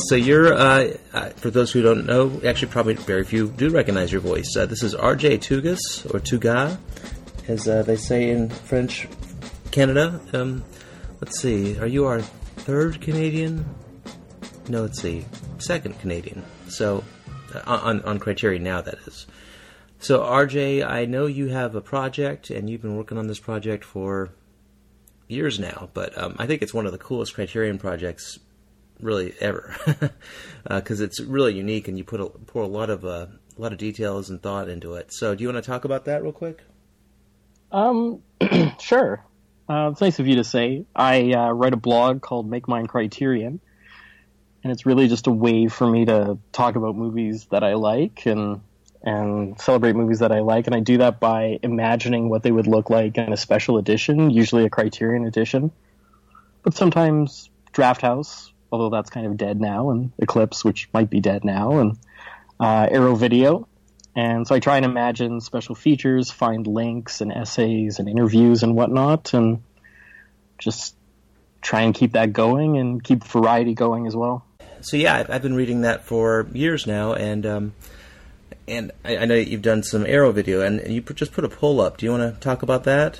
So you're, for those who don't know, actually probably very few do recognize your voice. This is RJ Tugas, or Tuga, as they say in French Canada. Let's see, are you our third Canadian? No, let's see, second Canadian. So, on Criterion Now, that is. So RJ, I know you have a project, and you've been working on this project for years now, but I think it's one of the coolest Criterion projects really ever, because it's really unique, and you pour a lot of details and thought into it. So, do you want to talk about that real quick? Sure. It's nice of you to say. I write a blog called Make Mine Criterion, and it's really just a way for me to talk about movies that I like and celebrate movies that I like, and I do that by imagining what they would look like in a special edition, usually a Criterion edition, but sometimes Draft House, although that's kind of dead now, and Eclipse, which might be dead now, and Arrow Video. And so I try and imagine special features, find links and essays and interviews and whatnot, and just try and keep that going and keep variety going as well. So yeah, I've been reading that for years now, and I know you've done some Arrow Video, and you just put a poll up. Do you want to talk about that?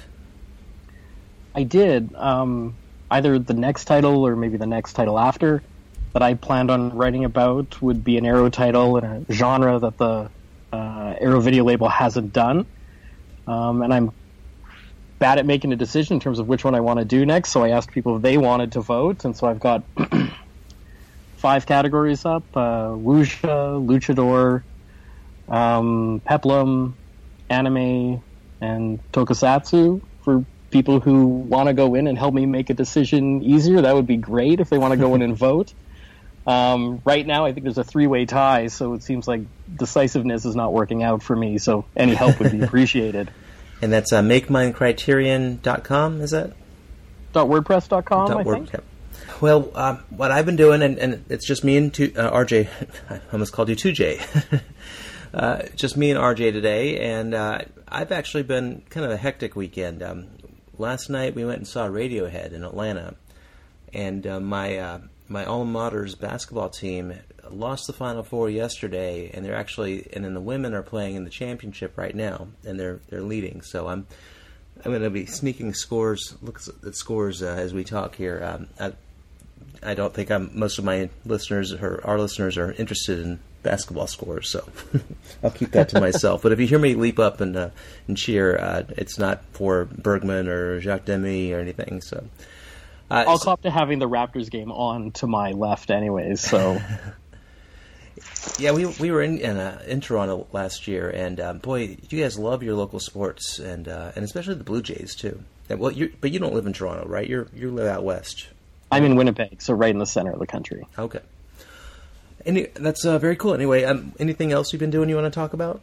I did. Either the next title or maybe the next title after that I planned on writing about would be an Arrow title in a genre that the Arrow Video label hasn't done. And I'm bad at making a decision in terms of which one I want to do next, so I asked people if they wanted to vote, and so I've got 5 categories up: Wuxia, Luchador, Peplum, Anime, and Tokusatsu. For people who want to go in and help me make a decision easier, that would be great if they want to go in and vote. Right now, I think there's a 3-way tie, so it seems like decisiveness is not working out for me, so any help would be appreciated. And that's MakeMineCriterion.com, is that? .wordpress.com, I think. Well, what I've been doing, and it's just me and RJ, I almost called you 2J, just me and RJ today, and I've actually been kind of a hectic weekend. Last night we went and saw Radiohead in Atlanta, and my alma mater's basketball team lost the Final Four yesterday, and then the women are playing in the championship right now, and they're leading. So I'm going to be sneaking looks at scores as we talk here. I don't think most of my listeners or our listeners are interested in basketball scores, so I'll keep that to myself. But if you hear me leap up and cheer, it's not for Bergman or Jacques Demy or anything. So I'll cop to having the Raptors game on to my left, anyways. So yeah, we were in Toronto last year, and boy, you guys love your local sports, and especially the Blue Jays too. And, well, but you don't live in Toronto, right? You live out west. I'm in Winnipeg, so right in the center of the country. Okay. That's very cool. Anyway, anything else you've been doing you want to talk about?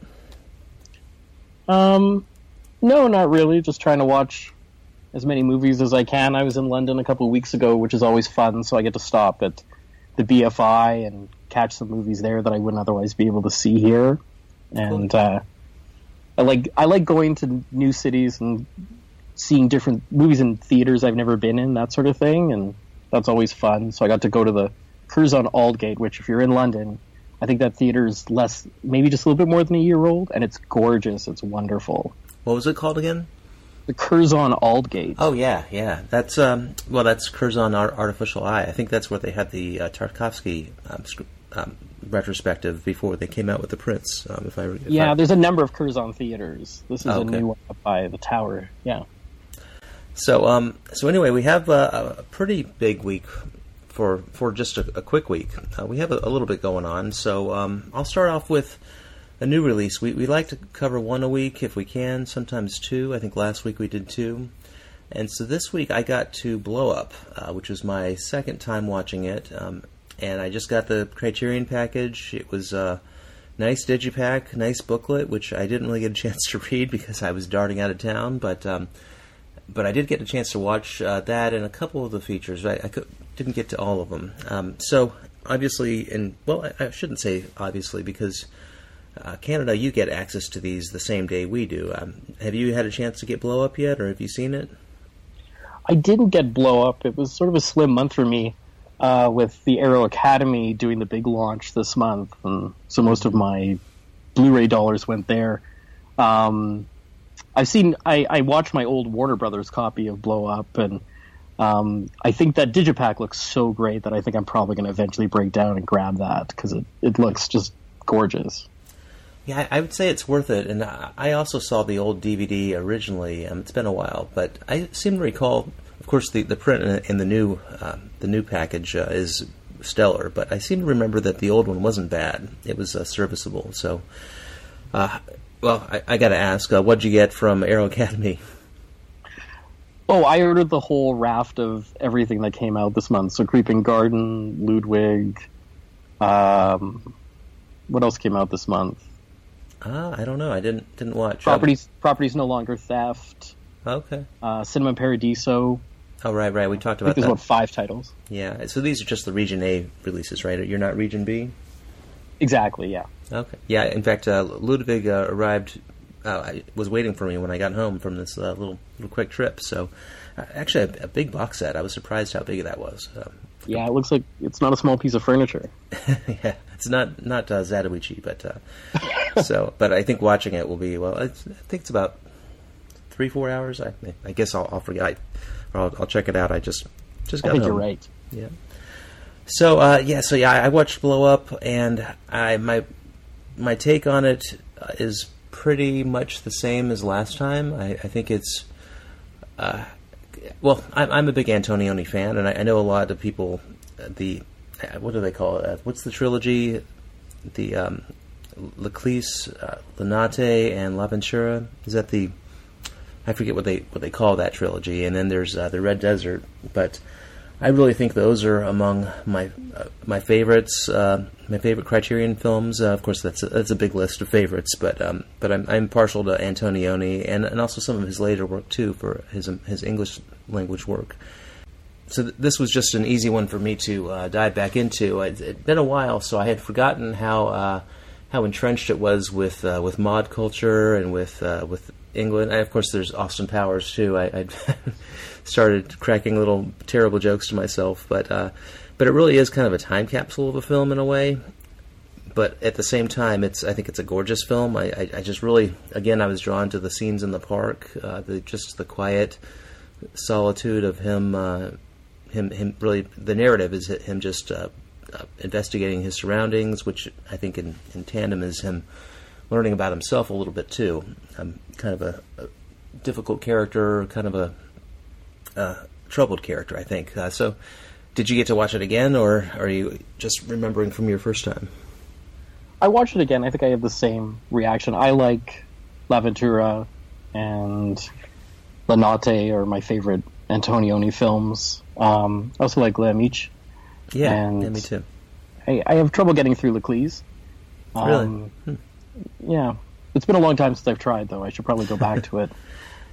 No, not really. Just trying to watch as many movies as I can. I was in London a couple of weeks ago, which is always fun, so I get to stop at the BFI and catch some movies there that I wouldn't otherwise be able to see here. And cool. I like going to new cities and seeing different movies in theaters I've never been in, that sort of thing, and that's always fun. So I got to go to the Curzon Aldgate, which if you're in London, I think that theater is maybe just a little bit more than a year old, and it's gorgeous. It's wonderful. What was it called again? The Curzon Aldgate. Oh yeah. That's that's Curzon Artificial Eye. I think that's where they had the Tarkovsky retrospective before they came out with The Prince. There's a number of Curzon theaters. This is a new one up by the tower. Yeah. So anyway, we have a pretty big week for just a quick week. We have a little bit going on. So I'll start off with a new release. We like to cover one a week if we can, sometimes 2. I think last week we did 2. And so this week I got to Blow Up, which was my second time watching it. And I just got the Criterion package. It was a nice digipack, nice booklet, which I didn't really get a chance to read because I was darting out of town. But I did get a chance to watch that and a couple of the features. I didn't get to all of them. So obviously, I shouldn't say obviously because Canada, you get access to these the same day we do. Have you had a chance to get Blow Up yet, or have you seen it? I didn't get Blow Up. It was sort of a slim month for me. with the Aero Academy doing the big launch this month, and so most of my Blu-ray dollars went there. I watched my old Warner Brothers copy of Blow Up, and I think that Digipack looks so great that I think I'm probably going to eventually break down and grab that, because it looks just gorgeous. Yeah, I would say it's worth it, and I also saw the old DVD originally. It's been a while, but I seem to recall, of course, the print in the new package is stellar, but I seem to remember that the old one wasn't bad. It was serviceable. So, well, I got to ask, what'd you get from Aero Academy? Oh, I ordered the whole raft of everything that came out this month. So Creeping Garden, Ludwig. What else came out this month? I don't know. I didn't watch. Properties No Longer Theft. Okay. Cinema Paradiso. Oh, right. We talked I about think there's that. about 5 titles. Yeah. So these are just the Region A releases, right? You're not Region B? Exactly, yeah. Okay. Yeah, in fact, Ludwig arrived... was waiting for me when I got home from this little quick trip. So, actually, a big box set. I was surprised how big that was. Yeah, it looks like it's not a small piece of furniture. Yeah, it's not Zatoichi, but I think watching it will be, well, I think it's about 3-4 hours. I guess I'll forget. I'll check it out. I just got home. I think you're right. Yeah. So I watched Blow Up, and my take on it is pretty much the same as last time. I think it's I'm a big Antonioni fan, and I know a lot of people. What do they call it? What's the trilogy? The Leclise, Linate, and L'Avventura. Is that the? I forget what they call that trilogy. And then there's the Red Desert. But I really think those are among my favorites. My favorite Criterion films. Of course, that's a big list of favorites. But I'm partial to Antonioni and also some of his later work too, for his English language work. So this was just an easy one for me to dive back into. It'd been a while, so I had forgotten how entrenched it was with mod culture and with England. And of course, there's Austin Powers too. I started cracking little terrible jokes to myself, but it really is kind of a time capsule of a film in a way. But at the same time, I think it's a gorgeous film. I just really, again, I was drawn to the scenes in the park, the quiet solitude of him. Him really, the narrative is him just investigating his surroundings, which I think in tandem is him learning about himself a little bit too. Kind of a difficult character, kind of a troubled character, I think. So, did you get to watch it again, or are you just remembering from your first time? I watched it again. I think I have the same reaction. I like L'Avventura and Linate are my favorite Antonioni films. I also like Les Amici. Yeah, me too. I have trouble getting through Leclise. Really? Yeah. It's been a long time since I've tried, though. I should probably go back to it.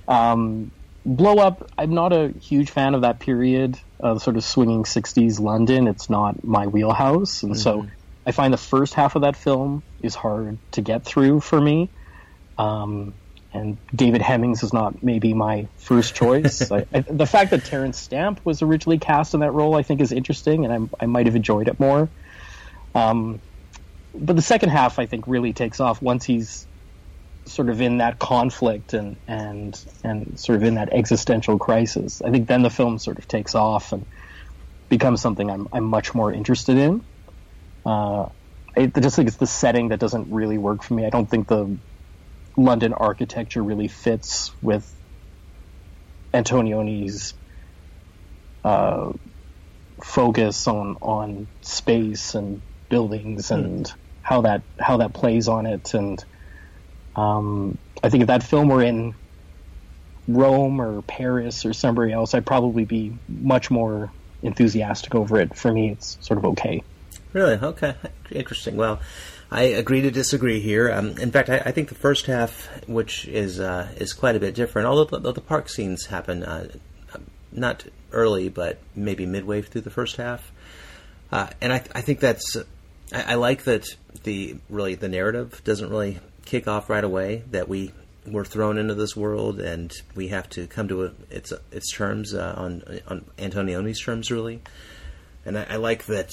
Blow Up, I'm not a huge fan of that period, sort of swinging 60s London. It's not my wheelhouse. And so I find the first half of that film is hard to get through for me. And David Hemmings is not maybe my first choice. The fact that Terence Stamp was originally cast in that role, I think, is interesting, and I might have enjoyed it more. But the second half, I think, really takes off once he's sort of in that conflict and sort of in that existential crisis. I think then the film sort of takes off and becomes something I'm much more interested in. I just think it's the setting that doesn't really work for me. I don't think the London architecture really fits with Antonioni's focus on space and buildings and how that plays on it. And I think if that film were in Rome or Paris or somewhere else, I'd probably be much more enthusiastic over it. For me, it's sort of okay. Really? Okay. Interesting. Well, I agree to disagree here. In fact, I think the first half, which is quite a bit different, although the park scenes happen not early, but maybe midway through the first half. And I think that's... I like that the narrative doesn't really kick off right away, that we're thrown into this world and we have to come to its terms, on Antonioni's terms, really. and I like that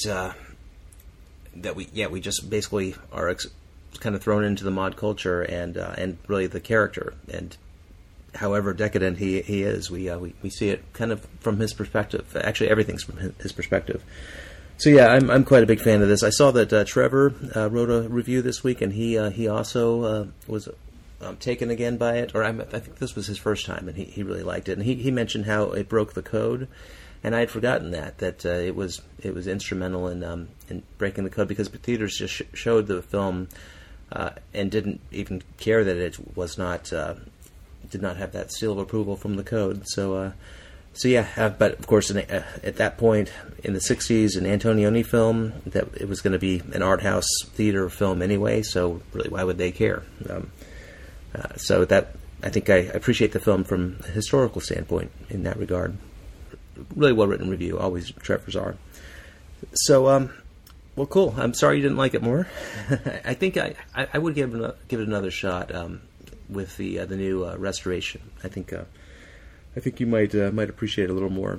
that we just basically are kind of thrown into the mod culture and really the character, and however decadent he is, we see it kind of from his perspective. Actually, everything's from his perspective. So yeah, I'm quite a big fan of this. I saw that Trevor wrote a review this week, and he also was taken again by it, or I think this was his first time, and he really liked it. And he mentioned how it broke the code, and I had forgotten that it was instrumental in breaking the code, because theaters just showed the film and didn't even care that it was not did not have that seal of approval from the code. So yeah, but of course at that point in the 60s, an Antonioni film, that it was going to be an art house theater film anyway, so really why would they care? So that, I think I appreciate the film from a historical standpoint in that regard. Really well-written review, always Trevor's are. So, well, cool. I'm sorry you didn't like it more. I think I would give it another shot with the new restoration. I think you might appreciate it a little more.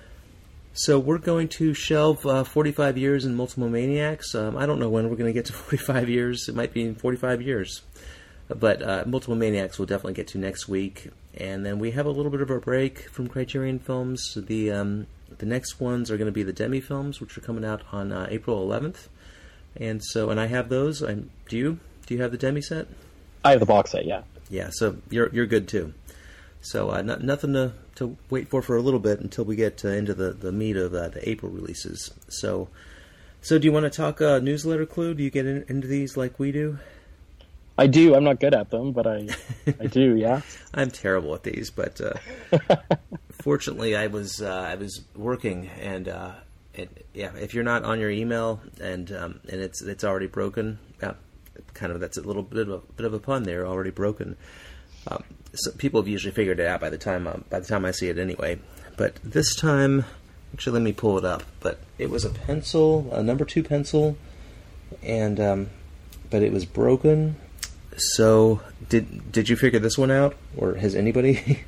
So we're going to shelve 45 years in Multiple Maniacs. I don't know when we're going to get to 45 years. It might be in 45 years. But Multiple Maniacs we'll definitely get to next week. And then we have a little bit of a break from Criterion Films. The next ones are going to be the Demi films, which are coming out on April 11th. And I have those. Do you have the Demi set? I have the box set, yeah. Yeah, so you're good too. So nothing to wait for a little bit until we get into the meat of the April releases. So do you want to talk newsletter clue? Do you get into these like we do? I do. I'm not good at them, but I do. Yeah. I'm terrible at these, but fortunately, I was working, and yeah, if you're not on your email and it's already broken, kind of that's a little bit of a pun there. Already broken. So people have usually figured it out by the time I see it anyway. But this time, actually, let me pull it up. But it was a pencil, a number 2 pencil, and but it was broken. So did you figure this one out, or has anybody?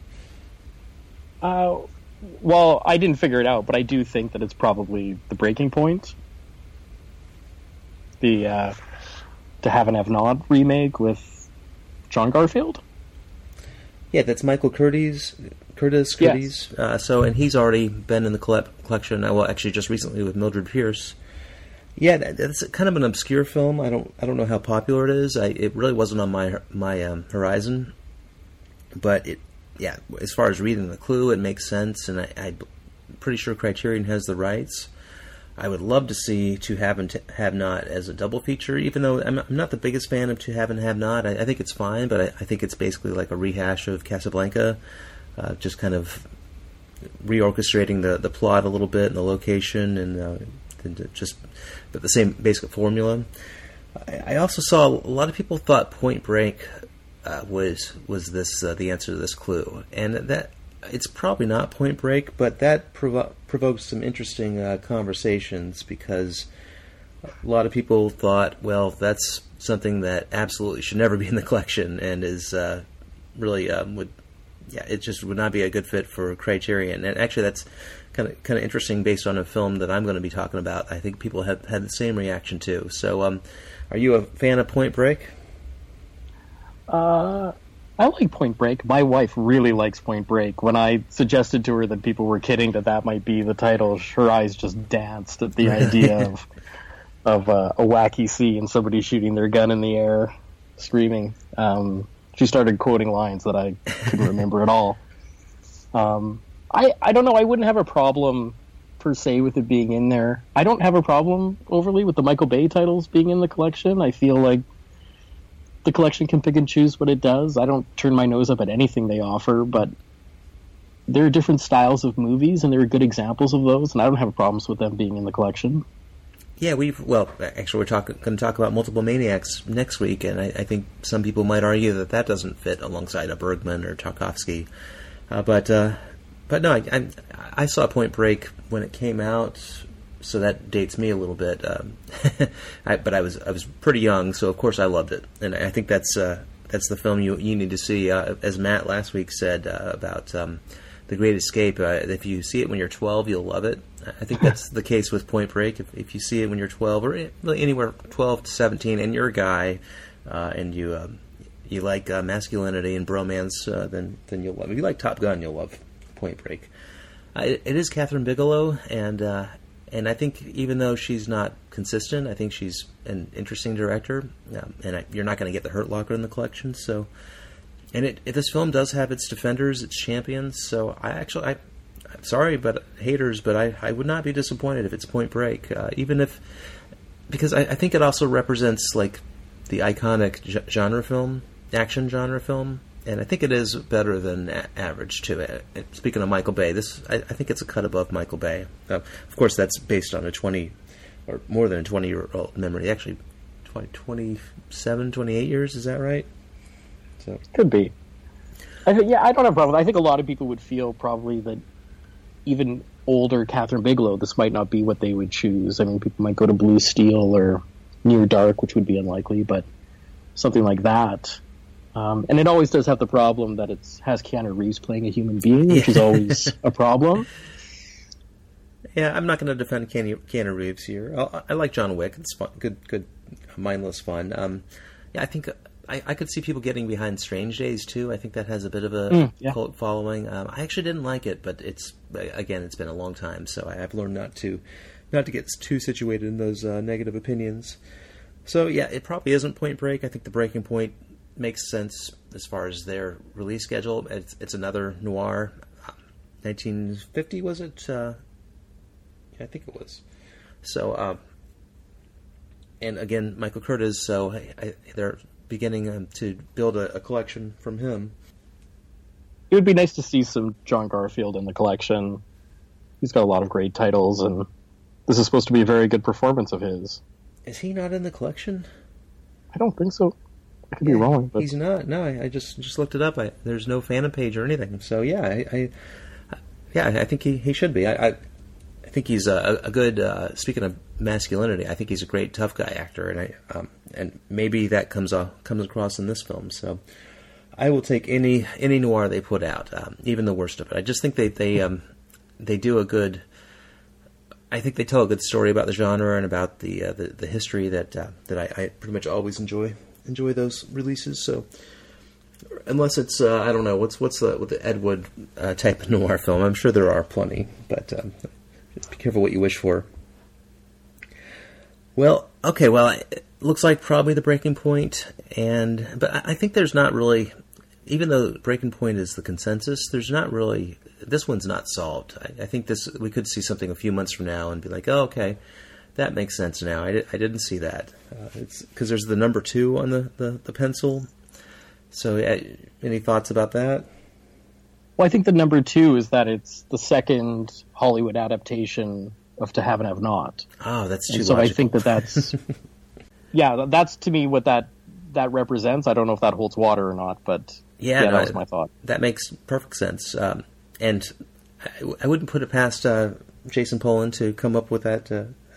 Well, I didn't figure it out, but I do think that it's probably the breaking point. The To Have and Have Not remake with John Garfield. Yeah, that's Michael Curtiz. Yes. And he's already been in the collection. Well, actually, just recently with Mildred Pierce. Yeah, that's kind of an obscure film. I don't know how popular it is. It really wasn't on my horizon. But as far as reading the clue, it makes sense, and I'm pretty sure Criterion has the rights. I would love to see To Have and Have Not as a double feature, even though I'm not the biggest fan of To Have and Have Not. I think it's fine, but I think it's basically like a rehash of Casablanca, just kind of reorchestrating the plot a little bit and the location and but the same basic formula. I also saw a lot of people thought Point Break was this the answer to this clue, and that it's probably not Point Break, but that provoked some interesting conversations, because a lot of people thought, well, that's something that absolutely should never be in the collection, and is really it just would not be a good fit for Criterion. And actually, that's kind of interesting based on a film that I'm going to be talking about. I think people have had the same reaction too. So, are you a fan of Point Break? I like Point Break. My wife really likes Point Break. When I suggested to her that people were kidding that might be the title, her eyes just danced at the idea of a wacky scene and somebody shooting their gun in the air, screaming. She started quoting lines that I couldn't remember at all. I don't know. I wouldn't have a problem per se with it being in there. I don't have a problem overly with the Michael Bay titles being in the collection. I feel like the collection can pick and choose what it does. I don't turn my nose up at anything they offer, but there are different styles of movies, and there are good examples of those, and I don't have problems with them being in the collection. Yeah, actually, we're going to talk about Multiple Maniacs next week, and I think some people might argue that doesn't fit alongside a Bergman or Tarkovsky. But no, I saw Point Break when it came out, so that dates me a little bit. But I was pretty young, so of course I loved it, and I think that's the film you need to see. As Matt last week said about The Great Escape. If you see it when you're 12, you'll love it. I think that's the case with Point Break. If you see it when you're 12 or anywhere 12 to 17, and you're a guy, and you like masculinity and bromance, then you'll love it. If you like Top Gun, you'll love Point Break. It is Catherine Bigelow, and I think even though she's not consistent, I think she's an interesting director, you're not going to get the Hurt Locker in the collection. So, this film does have its defenders, its champions. So I'm sorry, but haters, but I would not be disappointed if it's Point Break, because I think it also represents like the iconic genre film, action genre film. And I think it is better than average, too. Speaking of Michael Bay, I think it's a cut above Michael Bay. Of course, that's based on a 20, or more than a 20-year-old memory. Actually, 27, 28 years, is that right? So could be. I don't have a problem. I think a lot of people would feel probably that even older Catherine Bigelow, this might not be what they would choose. I mean, people might go to Blue Steel or Near Dark, which would be unlikely, but something like that. And it always does have the problem that it has Keanu Reeves playing a human being, which is always a problem. Yeah, I'm not going to defend Keanu Reeves here. I like John Wick. It's fun, good, mindless fun. I think I could see people getting behind Strange Days too. I think that has a bit of a cult following. I actually didn't like it, but it's been a long time, so I've learned not to get too situated in those negative opinions. So yeah, it probably isn't Point Break. I think The Breaking Point makes sense as far as their release schedule. It's another noir. 1950 was it? Yeah, I think it was. So, and again, Michael Curtiz. So they're beginning to build a collection from him. It would be nice to see some John Garfield in the collection. He's got a lot of great titles, and this is supposed to be a very good performance of his. Is he not in the collection? I don't think so. I could be wrong, but he's not. No, I just looked it up. There's no Phantom page or anything. So yeah, I think he should be. I think he's a good. Speaking of masculinity, I think he's a great tough guy actor, and maybe that comes across in this film. So I will take any noir they put out, even the worst of it. I just think they do a good. I think they tell a good story about the genre and about the history that I pretty much always enjoy those releases. So unless it's I don't know what's the Ed Wood type of noir film, I'm sure there are plenty, but just be careful what you wish for. Well, it looks like probably The Breaking Point, but I think there's not really, even though Breaking Point is the consensus, there's not really, this one's not solved. I think we could see something a few months from now and be like, oh, okay, that makes sense now. I didn't see that. It's because there's the number 2 on the pencil. So, any thoughts about that? Well, I think the number 2 is that it's the second Hollywood adaptation of To Have and Have Not. Oh, that's too so logical. I think that's yeah, that's to me what that represents. I don't know if that holds water or not, but that was my thought. That makes perfect sense. And I wouldn't put it past Jason Poland to come up with that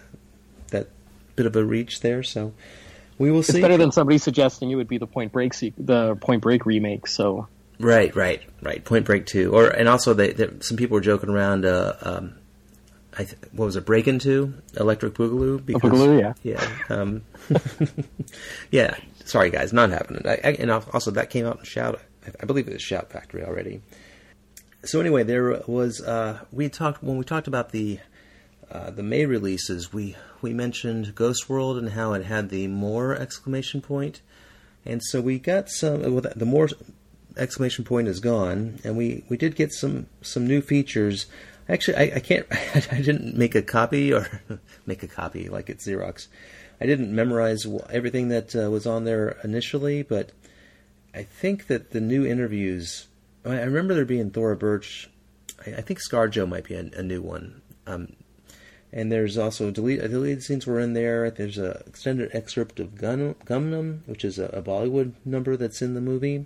bit of a reach there. So we will see. It's better than somebody suggesting it would be the Point Break remake. So right. Point Break 2, and also some people were joking around. What was it? Breakin' 2, Electric Boogaloo. Boogaloo, yeah. Yeah. Yeah. Sorry, guys, not happening. And also that came out in Shout. I believe it was Shout Factory already. So anyway, there was when we talked about the May releases, we mentioned Ghost World and how it had the more exclamation point, and so we got some. The more exclamation point is gone, and we did get some new features. Actually, I can't. I didn't make a copy like it's Xerox. I didn't memorize everything that was on there initially, but I think that the new interviews. I remember there being Thora Birch. I think ScarJo might be a new one. And there's also deleted scenes were in there. There's an extended excerpt of Gumnam, which is a Bollywood number that's in the movie.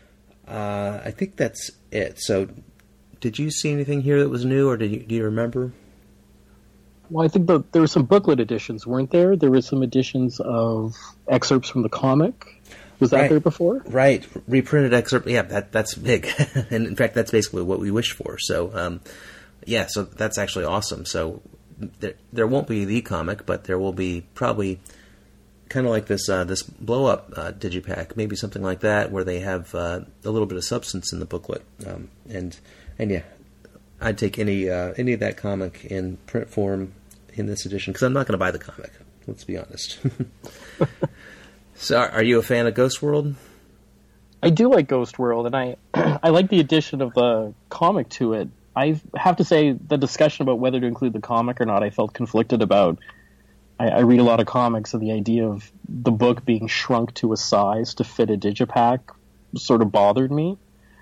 I think that's it. So, did you see anything here that was new, or do you remember? Well, I think there were some booklet editions, weren't there? There were some editions of excerpts from the comic. Was that there before? Right, reprinted excerpt. Yeah, that's big, and in fact, that's basically what we wish for. So, so that's actually awesome. So there won't be the comic, but there will be probably kind of like this blow up digipack, maybe something like that, where they have a little bit of substance in the booklet, and yeah, I'd take any of that comic in print form in this edition, because I'm not going to buy the comic. Let's be honest. So, are you a fan of Ghost World? I do like Ghost World, and I I like the addition of the comic to it. I have to say, the discussion about whether to include the comic or not, I felt conflicted about. I read a lot of comics, and the idea of the book being shrunk to a size to fit a digipack sort of bothered me.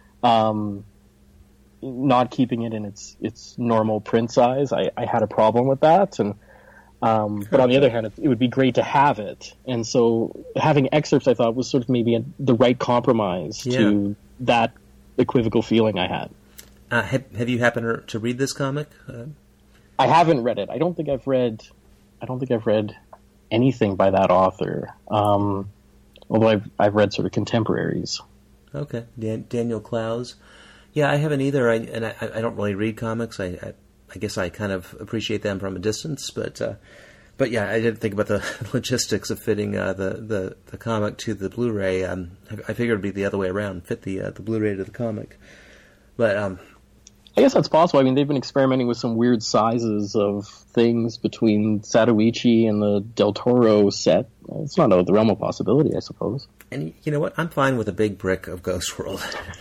Not keeping it in its normal print size, I had a problem with that. And but on the other hand, it would be great to have it. And so having excerpts, I thought, was sort of maybe the right compromise to that equivocal feeling I had. Have you happened to read this comic? I haven't read it. I don't think I've read anything by that author. Although I've read sort of contemporaries. Okay, Daniel Clowes. Yeah, I haven't either. I don't really read comics. I guess I kind of appreciate them from a distance, but yeah, I didn't think about the logistics of fitting the comic to the Blu-ray. I figured it'd be the other way around, fit the Blu-ray to the comic. But I guess that's possible. I mean, they've been experimenting with some weird sizes of things between Zatoichi and the Del Toro set. It's not out of the realm of possibility, I suppose. And you know what? I'm fine with a big brick of Ghost World.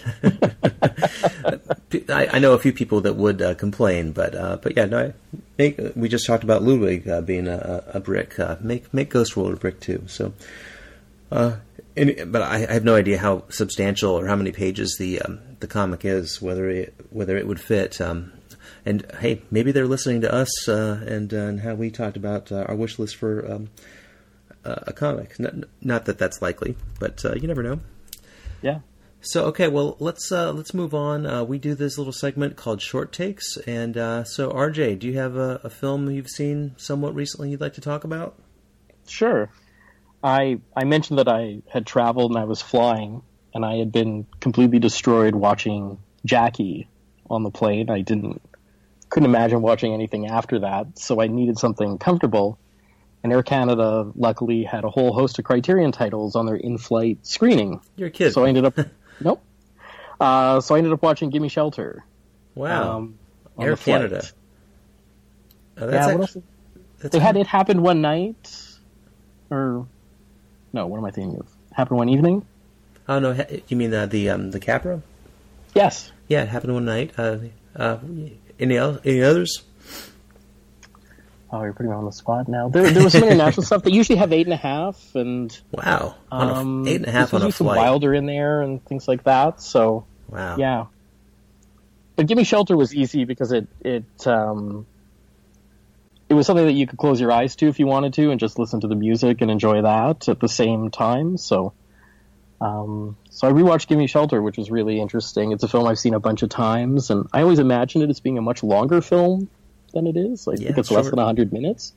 I know a few people that would complain, but yeah, no. We just talked about Ludwig being a brick. Make Ghost World a brick too. So, but I have no idea how substantial or how many pages the comic is, whether it would fit. And hey, maybe they're listening to us and how we talked about our wish list for a comic. Not that that's likely, but you never know. Yeah. So okay, well let's move on. We do this little segment called Short Takes, and so RJ, do you have a film you've seen somewhat recently you'd like to talk about? Sure. I mentioned that I had traveled and I was flying, and I had been completely destroyed watching Jackie on the plane. I couldn't imagine watching anything after that, so I needed something comfortable. And Air Canada luckily had a whole host of Criterion titles on their in-flight screening. You're a kid. So I ended up nope. So I ended up watching Gimme Shelter. Wow. Air Canada. What else? They had It Happened One Night, or no? What am I thinking of? Happened One Evening. Oh no, you mean the Capra? Yes. Yeah, It Happened One Night. Any others? Oh, you're putting me on the spot now. There was some international stuff. They usually have 8.5, and wow, 8.5 on a flight. Some Wilder in there and things like that. So wow, yeah. But Gimme Shelter was easy because it was something that you could close your eyes to if you wanted to, and just listen to the music and enjoy that at the same time. So I rewatched Gimme Shelter, which was really interesting. It's a film I've seen a bunch of times, and I always imagined it as being a much longer film than it is. I think it's less than 100 minutes.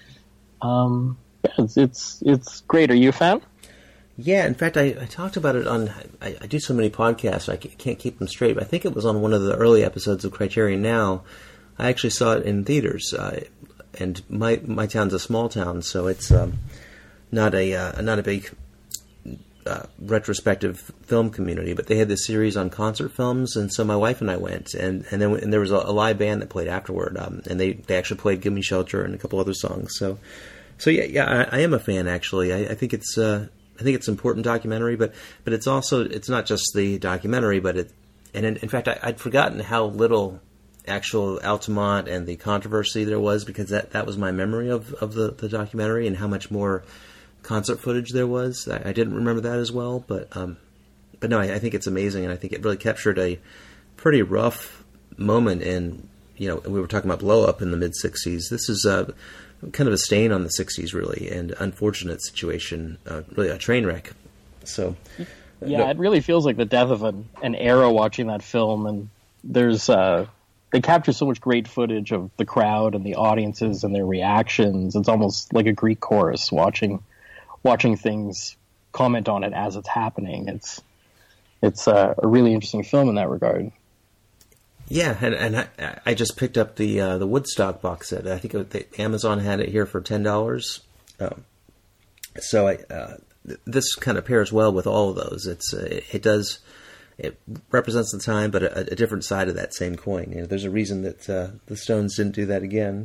It's great. Are you a fan? Yeah, in fact, I talked about it on. I do so many podcasts, I can't keep them straight. But I think it was on one of the early episodes of Criterion Now. I actually saw it in theaters, and my town's a small town, so it's not a big retrospective film community, but they had this series on concert films, and so my wife and I went, and there was a live band that played afterward, and they actually played "Gimme Shelter" and a couple other songs. So yeah, I am a fan actually. I think it's an important documentary, but it's not just the documentary, but in fact I'd forgotten how little actual Altamont and the controversy there was, because that was my memory of the documentary, and how much more concert footage there was. I didn't remember that as well, but no, I think it's amazing, and I think it really captured a pretty rough moment in, we were talking about blow up in the mid 60s. This is kind of a stain on the 60s, really, and unfortunate situation, really a train wreck. So yeah, it really feels like the death of an era watching that film, and there's they capture so much great footage of the crowd and the audiences and their reactions. It's almost like a Greek chorus watching things comment on it as it's happening. It's a really interesting film in that regard. Yeah, and I just picked up the Woodstock box set. I think Amazon had it here for $10. So this kind of pairs well with all of those. It represents the time, but a different side of that same coin. There's a reason that the Stones didn't do that again.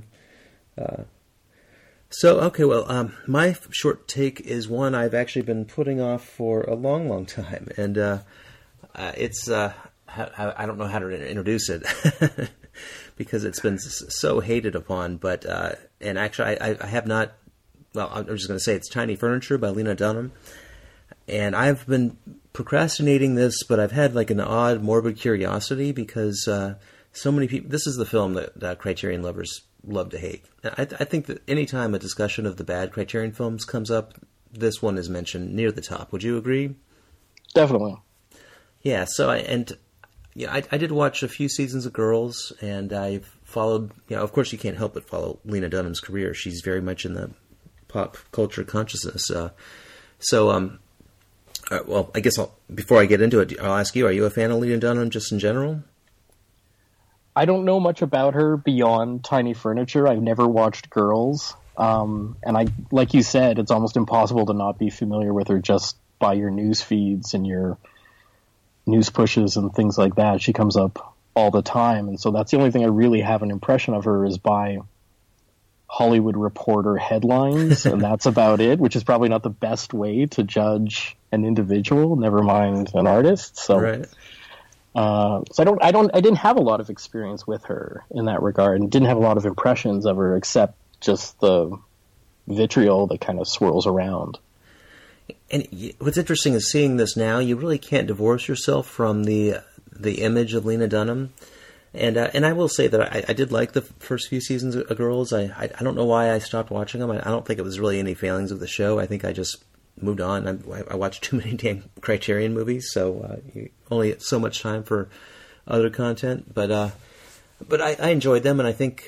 My short take is one I've actually been putting off for a long, long time, and it's I don't know how to introduce it because it's been so hated upon. But and actually, I have not. Well, I'm just going to say it's Tiny Furniture by Lena Dunham, and I've been procrastinating this, but I've had like an odd, morbid curiosity because so many people. This is the film that Criterion lovers love to hate. I think that any time a discussion of the bad Criterion films comes up, this one is mentioned near the top. Would you agree? Definitely. Yeah. So I did watch a few seasons of Girls, and I've followed. Of course, you can't help but follow Lena Dunham's career. She's very much in the pop culture consciousness. Well, I guess before I get into it, I'll ask you: are you a fan of Lena Dunham just in general? I don't know much about her beyond Tiny Furniture. I've never watched Girls. And like you said, it's almost impossible to not be familiar with her just by your news feeds and your news pushes and things like that. She comes up all the time. And so that's the only thing I really have an impression of her is by Hollywood Reporter headlines. And that's about it, which is probably not the best way to judge an individual, never mind an artist. So. Right. So I didn't have a lot of experience with her in that regard, and didn't have a lot of impressions of her except just the vitriol that kind of swirls around. And what's interesting is seeing this now, you really can't divorce yourself from the image of Lena Dunham. And I will say that I did like the first few seasons of Girls. I don't know why I stopped watching them. I don't think it was really any failings of the show. I think I just moved on. I watched too many damn Criterion movies, so only so much time for other content. But I enjoyed them, and I think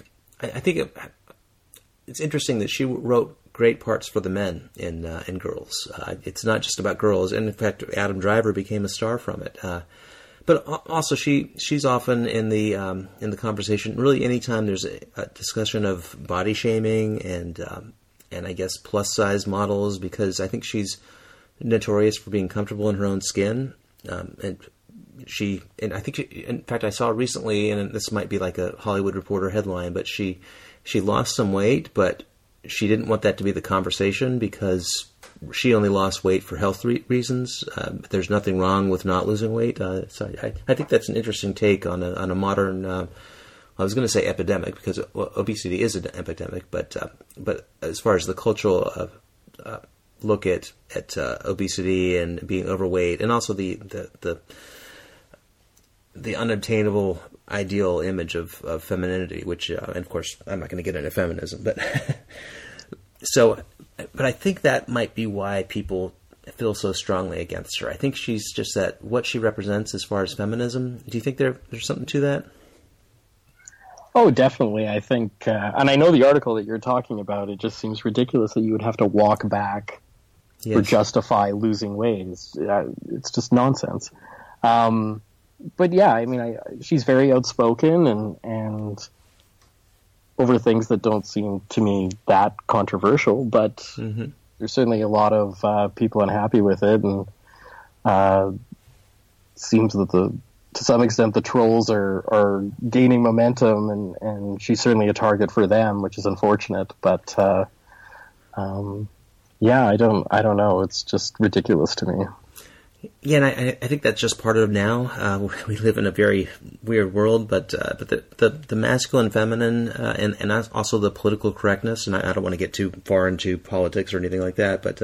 it's interesting that she wrote great parts for the men in Girls. It's not just about girls, and in fact, Adam Driver became a star from it. But also, she's often in the conversation. Really, anytime there's a discussion of body shaming and I guess plus-size models, because I think she's notorious for being comfortable in her own skin. And I think in fact, I saw recently, and this might be like a Hollywood Reporter headline, but she lost some weight, but she didn't want that to be the conversation because she only lost weight for health reasons. There's nothing wrong with not losing weight. So I think that's an interesting take on a modern. I was going to say epidemic because obesity is an epidemic, but as far as the cultural look at obesity and being overweight, and also the unobtainable ideal image of femininity, which and of course I'm not going to get into feminism, but but I think that might be why people feel so strongly against her. I think she's just what she represents as far as feminism. Do you think there's something to that? Oh, definitely. I think, and I know the article that you're talking about, it just seems ridiculous that you would have to walk back or justify losing weight. It's just nonsense. But yeah, I mean, she's very outspoken and over things that don't seem to me that controversial, but there's certainly a lot of people unhappy with it, and seems that to some extent, the trolls are gaining momentum, and she's certainly a target for them, which is unfortunate. But yeah, I don't know. It's just ridiculous to me. Yeah, and I think that's just part of now. We live in a very weird world, but the masculine, feminine, and also the political correctness. And I don't want to get too far into politics or anything like that, but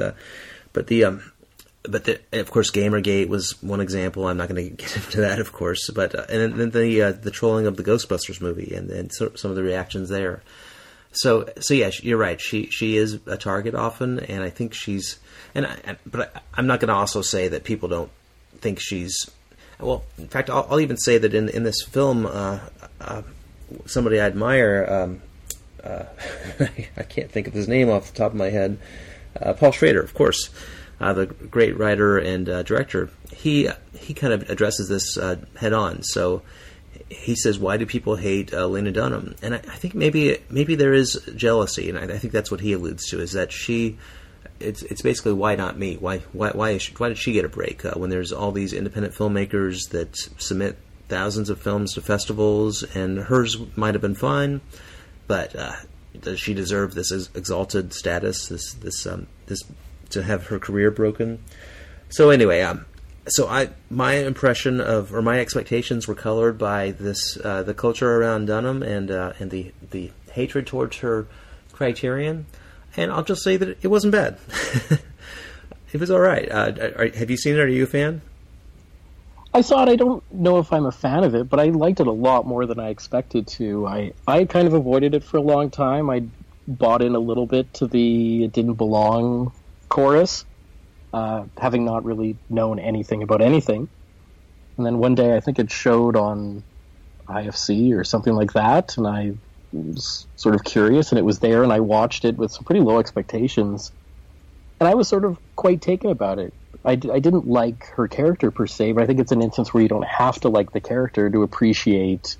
of course, Gamergate was one example. I'm not going to get into that, of course. But and then the trolling of the Ghostbusters movie and some of the reactions there. So yeah, you're right. She is a target often, and I think she's. But I'm not going to also say that people don't think she's. Well, in fact, I'll even say that in this film, somebody I admire. I can't think of his name off the top of my head. Paul Schrader, of course. the great writer and director, he kind of addresses this head on. So he says, "Why do people hate Lena Dunham?" And I think maybe there is jealousy, and I think that's what he alludes to, is that she. It's basically, why not me? Why did she get a break when there's all these independent filmmakers that submit thousands of films to festivals, and hers might have been fine, but does she deserve this exalted status? This to have her career broken? So anyway, my impression of, or my expectations were colored by this the culture around Dunham and the hatred towards her Criterion. And I'll just say that it wasn't bad. It was all right. Have you seen it? Are you a fan? I saw it. I don't know if I'm a fan of it, but I liked it a lot more than I expected to. I kind of avoided it for a long time. I bought in a little bit to the "it didn't belong" chorus, having not really known anything about anything. And then one day, I think it showed on IFC or something like that, and I was sort of curious, and it was there, and I watched it with some pretty low expectations, and I was sort of quite taken about it. I didn't like her character per se, but I think it's an instance where you don't have to like the character to appreciate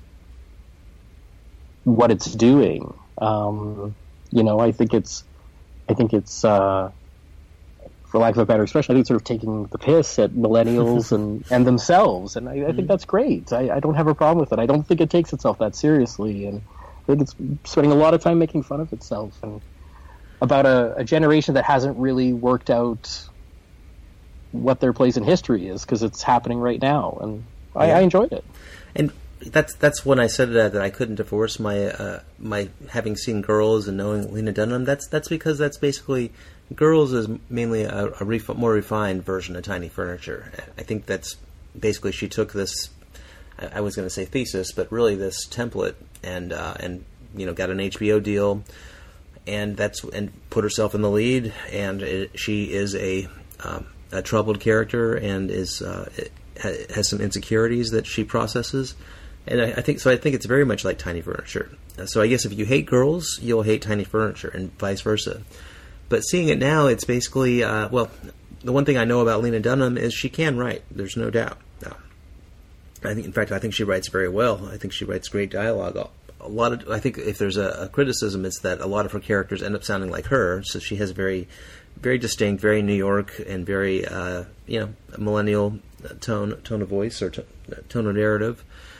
what it's doing. I think it's for lack of a better expression, I think it's sort of taking the piss at millennials and themselves, and I think that's great. I don't have a problem with it. I don't think it takes itself that seriously, and I think it's spending a lot of time making fun of itself and about a generation that hasn't really worked out what their place in history is, because it's happening right now, and I enjoyed it. And that's when I said that I couldn't divorce my my having seen Girls and knowing Lena Dunham. That's because that's basically, Girls is mainly a more refined version of Tiny Furniture. I think that's basically, she took this, I was going to say thesis, but really this template, and got an HBO deal, and put herself in the lead, and she is a troubled character, and has some insecurities that she processes, and I think it's very much like Tiny Furniture. So I guess if you hate Girls, you'll hate Tiny Furniture, and vice versa. But seeing it now, it's basically the one thing I know about Lena Dunham is she can write. There's no doubt. I think she writes very well. I think she writes great dialogue. I think if there's a criticism, it's that a lot of her characters end up sounding like her. So she has very, very distinct, very New York, and very millennial tone of voice, or tone of narrative.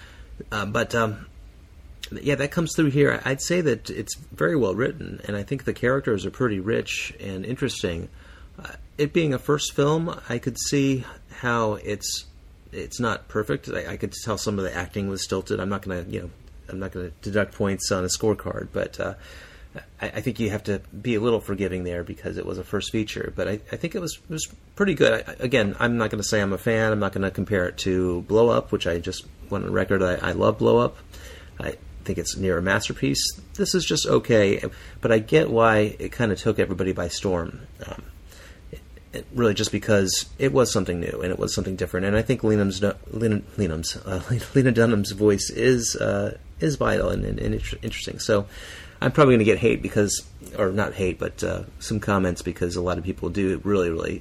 That comes through here. I'd say that it's very well written, and I think the characters are pretty rich and interesting. It being a first film, I could see how it's not perfect. I could tell some of the acting was stilted. I'm not going to deduct points on a scorecard, but I think you have to be a little forgiving there because it was a first feature. But I think it was pretty good. Again, I'm not going to say I'm a fan. I'm not going to compare it to Blow Up, which I just went on record. I love Blow Up. I think it's near a masterpiece. This is just okay, but I get why it kind of took everybody by storm. Really, just because it was something new and it was something different, and I think Lena Dunham's voice is vital and interesting. So I'm probably going to get hate but some comments, because a lot of people do really, really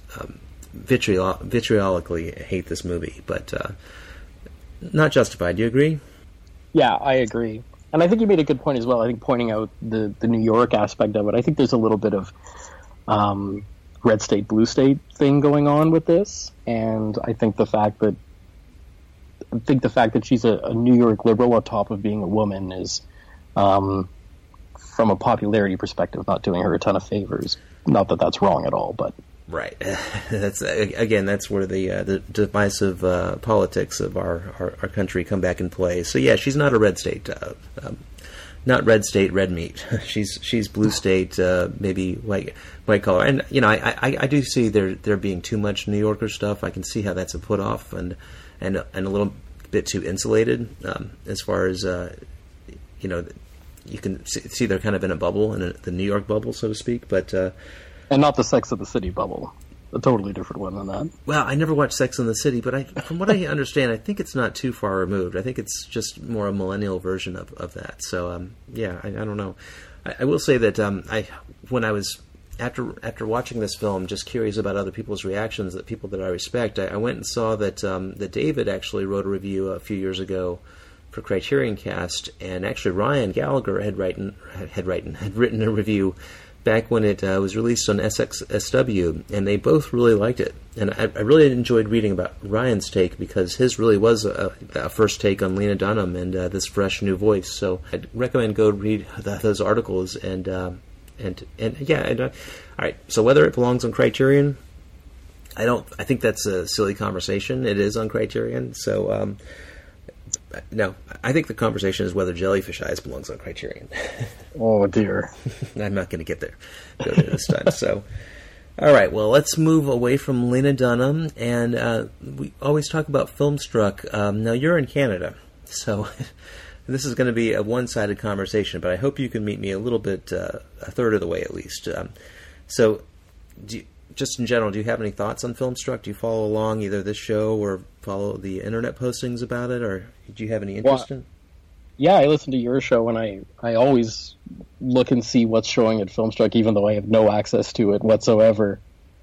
vitriolically hate this movie, but not justified. Do you agree? Yeah, I agree, and I think you made a good point as well. I think pointing out the New York aspect of it, I think there's a little bit of red state, blue state thing going on with this, and I think the fact that she's a New York liberal on top of being a woman is, from a popularity perspective, not doing her a ton of favors. Not that that's wrong at all, but right. That's where the divisive politics of our country come back in play. So yeah, she's not a red state. Not red state, red meat. She's blue state, maybe white collar. And I do see there being too much New Yorker stuff. I can see how that's a put off and a little bit too insulated, as far as you can see they're kind of in a bubble, in the New York bubble, so to speak. But and not the Sex of the City bubble. A totally different one than that. Well, I never watched Sex and the City, but from what I understand, I think it's not too far removed. I think it's just more a millennial version of that. So, I don't know. I will say that when I was after watching this film, just curious about other people's reactions, that people that I respect, I went and saw that that David actually wrote a review a few years ago for Criterion Cast, and actually Ryan Gallagher had written a review back when it was released on SXSW, and they both really liked it. And I really enjoyed reading about Ryan's take, because his really was a first take on Lena Dunham and this fresh new voice. So I'd recommend go read those articles and all right. So whether it belongs on Criterion, I think that's a silly conversation. It is on Criterion, so no, I think the conversation is whether Jellyfish Eyes belongs on Criterion. Oh dear, I'm not going to go there this time. So, all right, well, let's move away from Lena Dunham, and we always talk about Filmstruck. Now you're in Canada, so this is going to be a one-sided conversation, but I hope you can meet me a little bit, a third of the way at least. So, just in general, do you have any thoughts on Filmstruck? Do you follow along either this show or follow the internet postings about it, or do you have any interest in? Yeah, I listen to your show, and I always look and see what's showing at Filmstruck, even though I have no access to it whatsoever.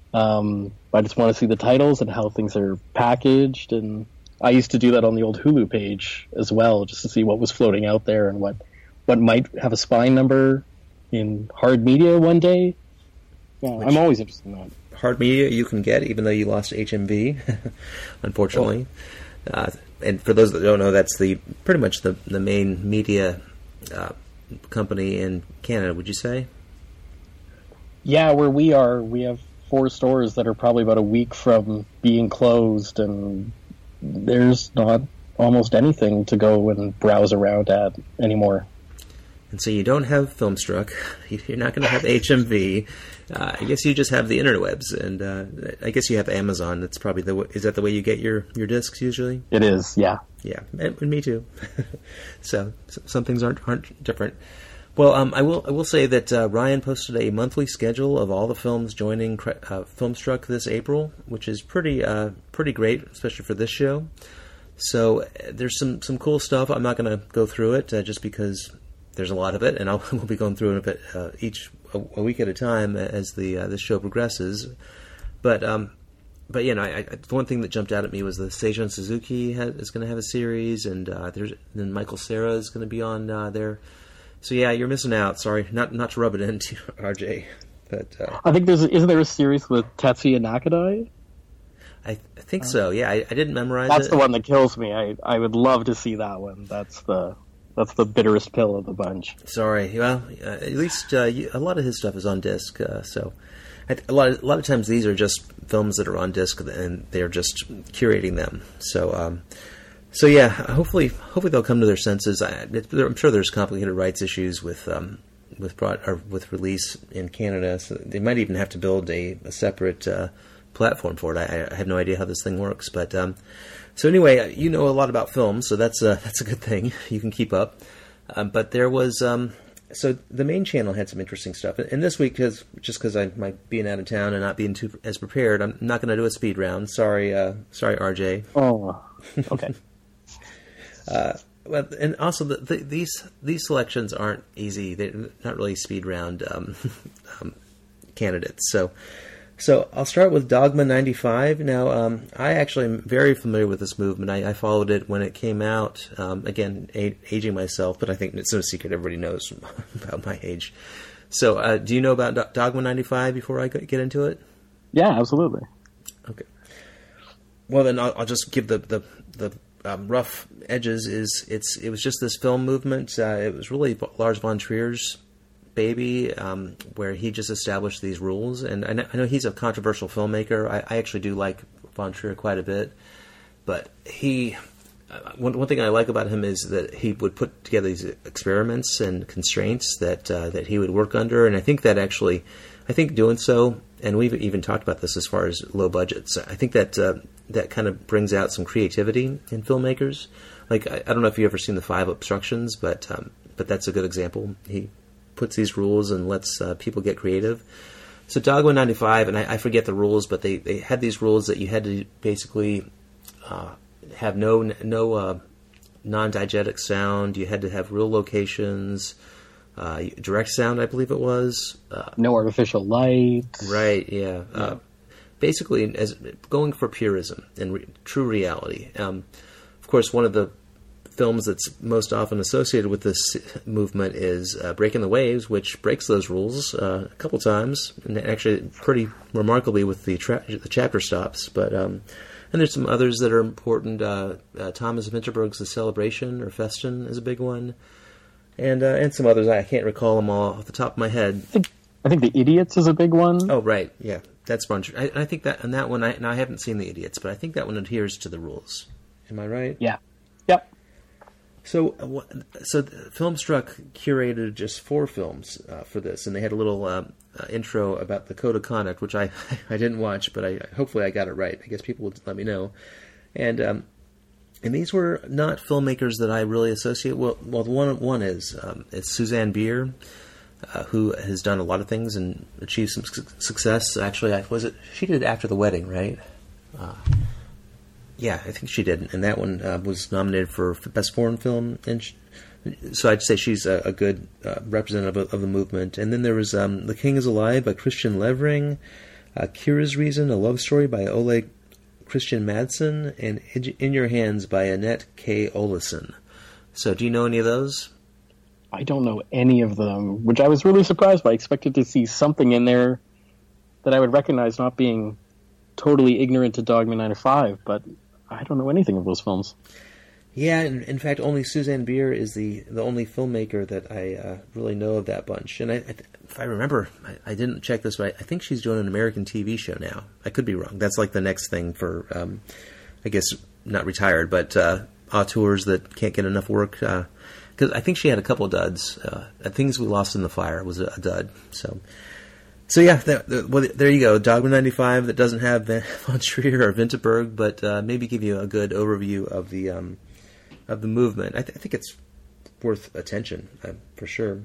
I just want to see the titles and how things are packaged, and I used to do that on the old Hulu page as well, just to see what was floating out there and what might have a spine number in hard media one day. Yeah, I'm always interested in that. Hard media you can get, even though you lost HMV, unfortunately. Oh. And for those that don't know, that's pretty much the main media company in Canada, would you say? Yeah, where we are, we have 4 stores that are probably about a week from being closed, and there's not almost anything to go and browse around at anymore. And so you don't have Filmstruck, you're not going to have HMV. I guess you just have the interwebs, and I guess you have Amazon. That's probably is that the way you get your discs usually? It is, yeah. Yeah, and me too. So some things aren't different. Well, I will say that Ryan posted a monthly schedule of all the films joining Filmstruck this April, which is pretty great, especially for this show. So there's some cool stuff. I'm not going to go through it just because there's a lot of it, and we'll be going through it a week at a time as this show progresses. But you know, the one thing that jumped out at me was the Seijun Suzuki is going to have a series, and then Michael Cera is going to be on there. So yeah, you're missing out. Sorry, not to rub it into RJ, but I think isn't there a series with Tetsuya Nakadai? I think so. Yeah, I didn't memorize That's it. the one that kills me. I would love to see that one. That's the bitterest pill of the bunch. Sorry. Well, at least a lot of his stuff is on disc. So a lot of times these are just films that are on disc, and they're just curating them. So yeah, hopefully they'll come to their senses. I'm sure there's complicated rights issues with release in Canada, so they might even have to build a separate platform for it. I have no idea how this thing works, but so anyway, you know a lot about film, so that's a good thing. You can keep up. But there was so the main channel had some interesting stuff, and this week, because I might being out of town and not being as prepared, I'm not going to do a speed round. Sorry, RJ. Oh, okay. Well, and also these selections aren't easy. They're not really speed round candidates. So I'll start with Dogma 95. Now, I actually am very familiar with this movement. I followed it when it came out. Again, aging myself, but I think it's no secret. Everybody knows about my age. So do you know about Dogma 95 before I get into it? Yeah, absolutely. Okay. Well, then I'll just give the rough edges. It was just this film movement. It was really Lars von Trier's baby, where he just established these rules. And I know he's a controversial filmmaker. I actually do like von Trier quite a bit, but one thing I like about him is that he would put together these experiments and constraints that he would work under, and I think doing so, and we've even talked about this as far as low budgets, I think that kind of brings out some creativity in filmmakers. Like, I don't know if you've ever seen The Five Obstructions, but that's a good example. He puts these rules and lets people get creative. So Dogma 95, and I forget the rules, but they had these rules that you had to basically have no non-diegetic sound. You had to have real locations. Direct Sound, I believe it was. No Artificial Light. Right, yeah. Basically, as going for purism and true reality. Of course, one of the films that's most often associated with this movement is Breaking the Waves, which breaks those rules a couple times, and actually pretty remarkably with the chapter stops. But and there's some others that are important. Thomas Vinterberg's The Celebration or Festen is a big one, and some others. I can't recall them all off the top of my head. I think The Idiots is a big one. Oh, right, yeah, that's one. I think that, and that one, I haven't seen The Idiots, but I think that one adheres to the rules. Am I right? Yeah. Yep. So Filmstruck curated just 4 films for this, and they had a little intro about the code of conduct, which I didn't watch, but hopefully I got it right. I guess people would let me know. And these were not filmmakers that I really associate. Well, one is it's Suzanne Bier, who has done a lot of things and achieved some success. Actually, she did After the Wedding, right? Yeah, I think she did, and that one was nominated for Best Foreign Film, and so I'd say she's a good representative of the movement. And then there was The King is Alive by Christian Levering, Kira's Reason, a love story by Oleg Christian Madsen, and In Your Hands by Annette K. Olesen. So do you know any of those? I don't know any of them, which I was really surprised by. I expected to see something in there that I would recognize, not being totally ignorant to Dogma 95, but I don't know anything of those films. Yeah, in fact, only Suzanne Bier is the only filmmaker that I really know of that bunch. And if I remember, I didn't check this, but I think she's doing an American TV show now. I could be wrong. That's like the next thing for, I guess, not retired, but auteurs that can't get enough work. Because I think she had a couple duds. Things We Lost in the Fire was a dud. So yeah, there you go. Dogma 95 that doesn't have von Trier or Vinterberg, but maybe give you a good overview of the movement. I think it's worth attention for sure.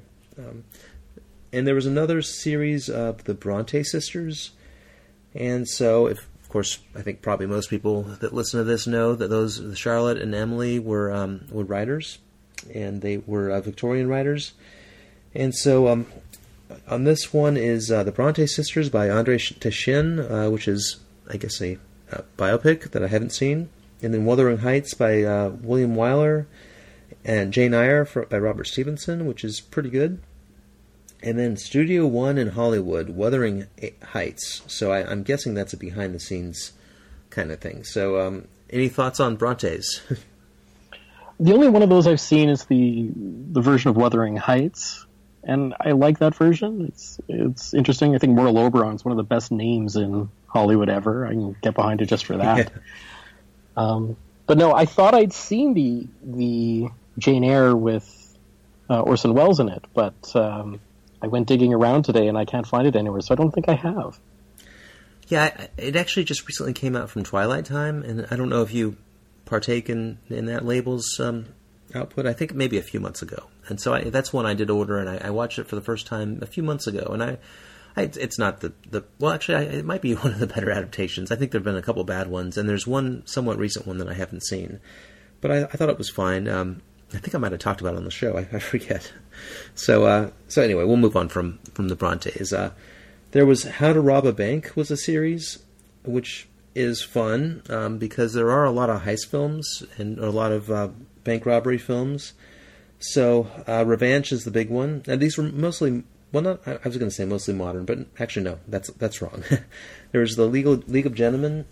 And there was another series of the Bronte sisters, and so of course I think probably most people that listen to this know that Charlotte and Emily were writers, and they were Victorian writers, and so. On this one is The Bronte Sisters by André Téchiné, which is, I guess, a biopic that I haven't seen. And then Wuthering Heights by William Wyler, and Jane Eyre by Robert Stevenson, which is pretty good. And then Studio One in Hollywood, Wuthering Heights. So I'm guessing that's a behind-the-scenes kind of thing. So any thoughts on Brontes? The only one of those I've seen is the version of Wuthering Heights. And I like that version. It's interesting. I think Merle Oberon's one of the best names in Hollywood ever. I can get behind it just for that. Yeah. But no, I thought I'd seen the Jane Eyre with Orson Welles in it, but I went digging around today and I can't find it anywhere, so I don't think I have. Yeah, it actually just recently came out from Twilight Time, and I don't know if you partake in that label's output. I think maybe a few months ago. And so that's one I did order, and I watched it for the first time a few months ago. And it's not well, actually, it might be one of the better adaptations. I think there have been a couple bad ones, and there's one somewhat recent one that I haven't seen. But I thought it was fine. I think I might have talked about it on the show. I forget. So anyway, we'll move on from the Brontes. There was How to Rob a Bank was a series, which is fun because there are a lot of heist films and a lot of bank robbery films. So, Revanche is the big one. And these were mostly, well, not, I was going to say mostly modern, but actually no, that's wrong. There's the League of Gentlemen,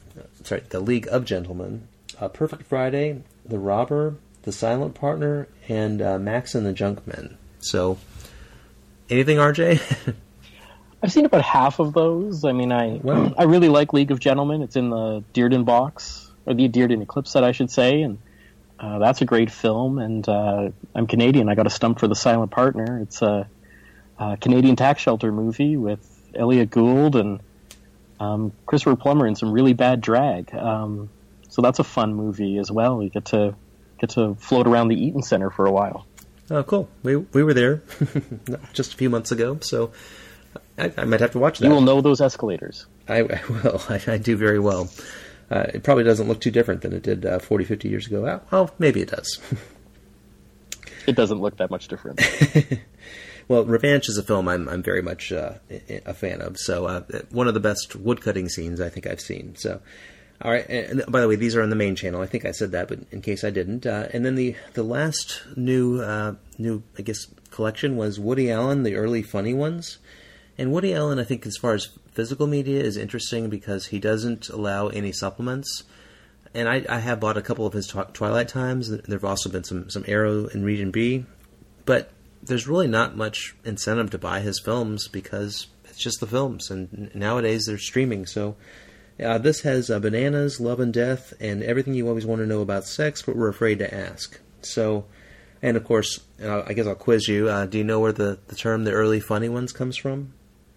Perfect Friday, The Robber, The Silent Partner, and Max and the Junkmen. So, anything, RJ? I've seen about half of those. I mean, I really like League of Gentlemen. It's in the Dearden box, or the Dearden Eclipse set, I should say, and that's a great film, and I'm Canadian. I got a stump for The Silent Partner. It's a Canadian tax shelter movie with Elliot Gould and Christopher Plummer in some really bad drag. So that's a fun movie as well. You get to float around the Eaton Center for a while. Oh, cool. We were there just a few months ago, so I might have to watch that. You will know those escalators. I will. I do very well. It probably doesn't look too different than it did 40, 50 years ago. Well, maybe it does. It doesn't look that much different. Well, Revenge is a film I'm very much a fan of. So one of the best woodcutting scenes I think I've seen. So, all right. And by the way, these are on the main channel. I think I said that, but in case I didn't. And then the last new I guess collection was Woody Allen, the early funny ones. And Woody Allen, I think, as far as physical media, is interesting because he doesn't allow any supplements. And I have bought a couple of his Twilight Times. There have also been some Arrow and Region B. But there's really not much incentive to buy his films because it's just the films. And nowadays they're streaming. So this has Bananas, Love and Death, and Everything You Always Want to Know About Sex, But We're Afraid to Ask. So, and of course, I guess I'll quiz you. Do you know where the term the early funny ones comes from?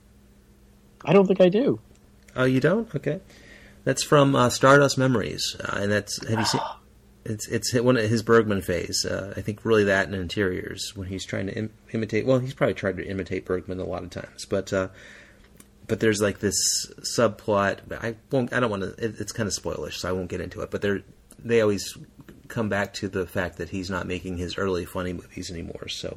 I don't think I do. Oh, you don't? Okay. That's from Stardust Memories, and that's, have you seen? It's one of his Bergman phase. I think really that in Interiors when he's trying to imitate. Well, he's probably tried to imitate Bergman a lot of times, but there's like this subplot. I don't want to. It's kind of spoilish, so I won't get into it. But they always come back to the fact that he's not making his early funny movies anymore. So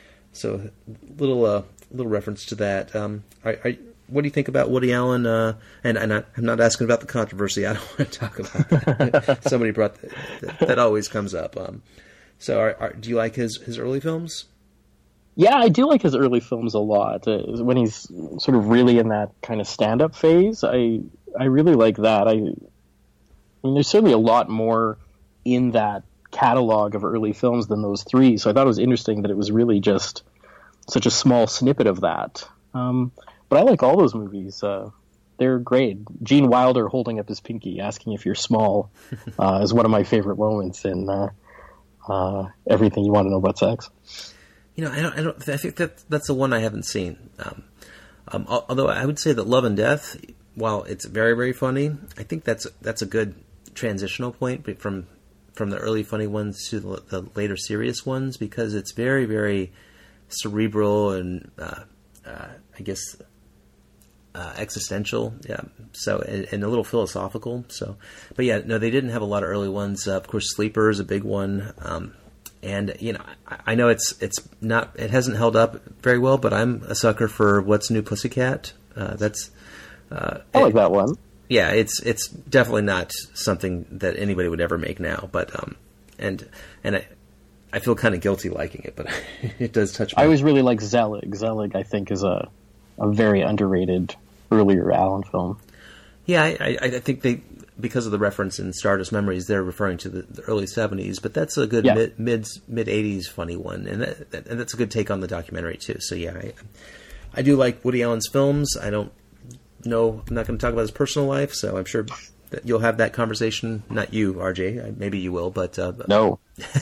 little reference to that. What do you think about Woody Allen? And I'm not asking about the controversy. I don't want to talk about that. Somebody brought that always comes up. So do you like his early films? Yeah, I do like his early films a lot. When he's sort of really in that kind of stand-up phase, I really like that. I mean, there's certainly a lot more in that catalog of early films than those three. So I thought it was interesting that it was really just such a small snippet of that. But I like all those movies. They're great. Gene Wilder holding up his pinky, asking if you're small, is one of my favorite moments in Everything You Want to Know About Sex. You know, I think that's the one I haven't seen. Although I would say that Love and Death, while it's very, very funny, I think that's a good transitional point from the early funny ones to the later serious ones, because it's very, very cerebral and I guess existential, yeah. So and a little philosophical. So, but yeah, no, they didn't have a lot of early ones. Of course, Sleeper is a big one. And you know, I know it hasn't held up very well, but I'm a sucker for What's New Pussycat. I like that one. Yeah, it's definitely not something that anybody would ever make now. But and I feel kind of guilty liking it, but it does touch me. I always really like Zelig. Zelig, I think, is a very underrated earlier Allen film. Yeah, I think because of the reference in Stardust Memories, they're referring to the early 70s, but that's a good mid 80s funny one, and that's a good take on the documentary too. So yeah, I do like Woody Allen's films. I don't know, I'm not going to talk about his personal life, so I'm sure that you'll have that conversation. Not you, RJ. Maybe you will, but no.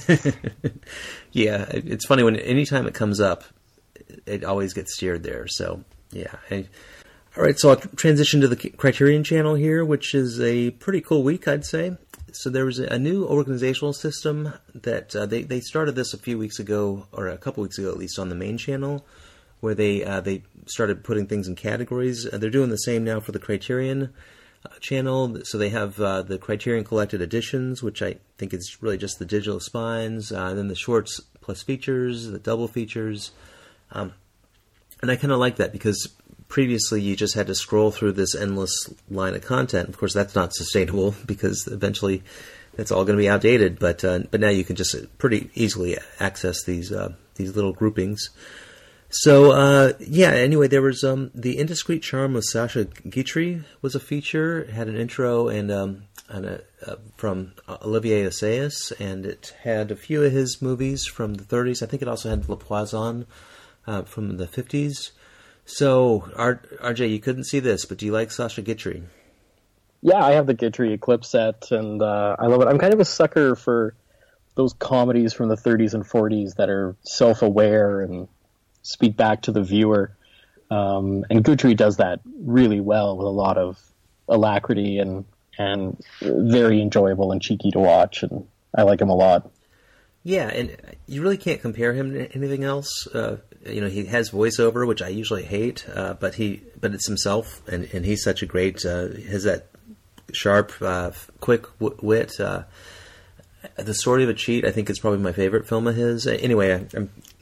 Yeah, it's funny when anytime it comes up, it always gets steered there. So yeah. All right, so I'll transition to the Criterion Channel here, which is a pretty cool week, I'd say. So there was a new organizational system that they started this a few weeks ago, or a couple weeks ago at least, on the main channel, where they started putting things in categories. They're doing the same now for the Criterion channel. So they have the Criterion Collected Editions, which I think is really just the digital spines, then the shorts plus features, the double features. And I kind of like that because previously you just had to scroll through this endless line of content. Of course, that's not sustainable because eventually it's all going to be outdated. But now you can just pretty easily access these little groupings. So anyway, there was The Indiscreet Charm of Sacha Guitry was a feature. It had an intro and from Olivier Assayas, and it had a few of his movies from the 30s. I think it also had Le Poisson from the 50s. So, RJ, you couldn't see this, but do you like Sacha Guitry? Yeah, I have the Guitry Eclipse set, and I love it. I'm kind of a sucker for those comedies from the 30s and 40s that are self-aware and speak back to the viewer. And Guitry does that really well with a lot of alacrity and very enjoyable and cheeky to watch, and I like him a lot. Yeah, and you really can't compare him to anything else. He has voiceover, which I usually hate, but it's himself, and he's such a great. Has that sharp, quick wit. The Story of a Cheat, I think, is probably my favorite film of his. Anyway, I'm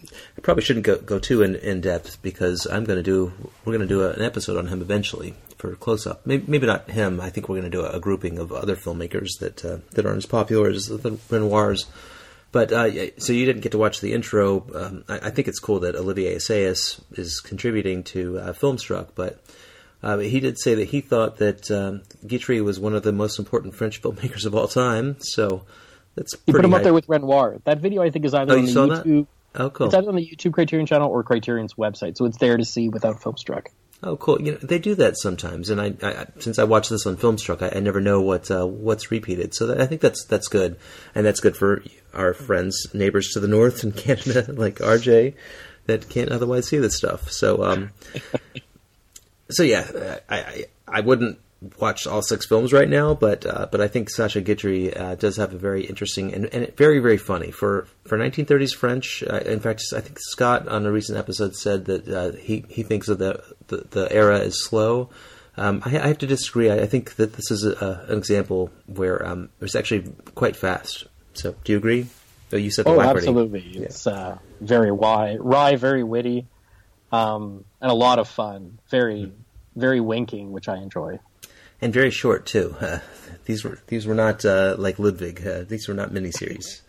I probably shouldn't go too in depth because we're going to do an episode on him eventually for Close Up. Maybe not him. I think we're going to do a grouping of other filmmakers that aren't as popular as the Renoirs. But so you didn't get to watch the intro. I think it's cool that Olivier Assayas is contributing to Filmstruck, but he did say that he thought that Guitry was one of the most important French filmmakers of all time. So that's pretty. He put him up there with Renoir. That video I think is either on the YouTube. That? Oh, cool. It's either on the YouTube Criterion channel or Criterion's website, so it's there to see without Filmstruck. Oh, cool! You know, they do that sometimes, and I since I watched this on Filmstruck, I never know what's repeated. So I think that's good, and that's good for our friends, neighbors to the north in Canada, like RJ, that can't otherwise see this stuff. So, so yeah, I wouldn't watch all 6 films right now, but I think Sacha Guitry does have a very interesting and very, very funny for 1930s French. In fact, I think Scott on a recent episode said that he thinks of the era as slow. I have to disagree. I think that this is an example where it's actually quite fast. So, do you agree? Oh, you said the Wackerty. Absolutely. Yeah. It's very wry, very witty, and a lot of fun. Very, very winking, which I enjoy. And very short too. These were not like Ludwig. These were not miniseries.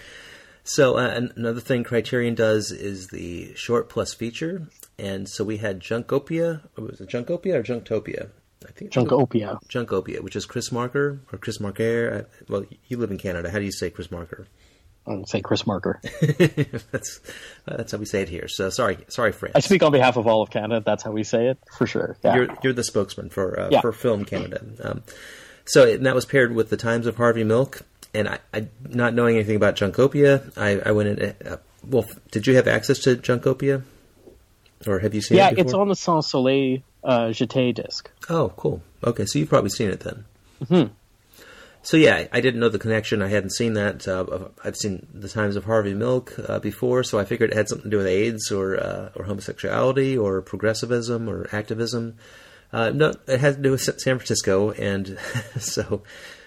So another thing Criterion does is the short plus feature, and so we had Junkopia. Was it Junkopia or Junktopia? I think Junkopia. Junkopia, which is Chris Marker or Chris Marker. Well, you live in Canada. How do you say Chris Marker? I would say Chris Marker. That's how we say it here. So sorry, France. I speak on behalf of all of Canada. That's how we say it, for sure. Yeah. You're the spokesman for Film Canada. And that was paired with The Times of Harvey Milk. And I not knowing anything about Junkopia, I went in. Well, did you have access to Junkopia, or have you seen it before? Yeah, it's on the Sans Soleil Jeté disc. Oh, cool. Okay, so you've probably seen it then. Mm-hmm. So yeah, I didn't know the connection. I hadn't seen that. I've seen The Times of Harvey Milk before, so I figured it had something to do with AIDS or homosexuality or progressivism or activism. No, it had to do with San Francisco, and so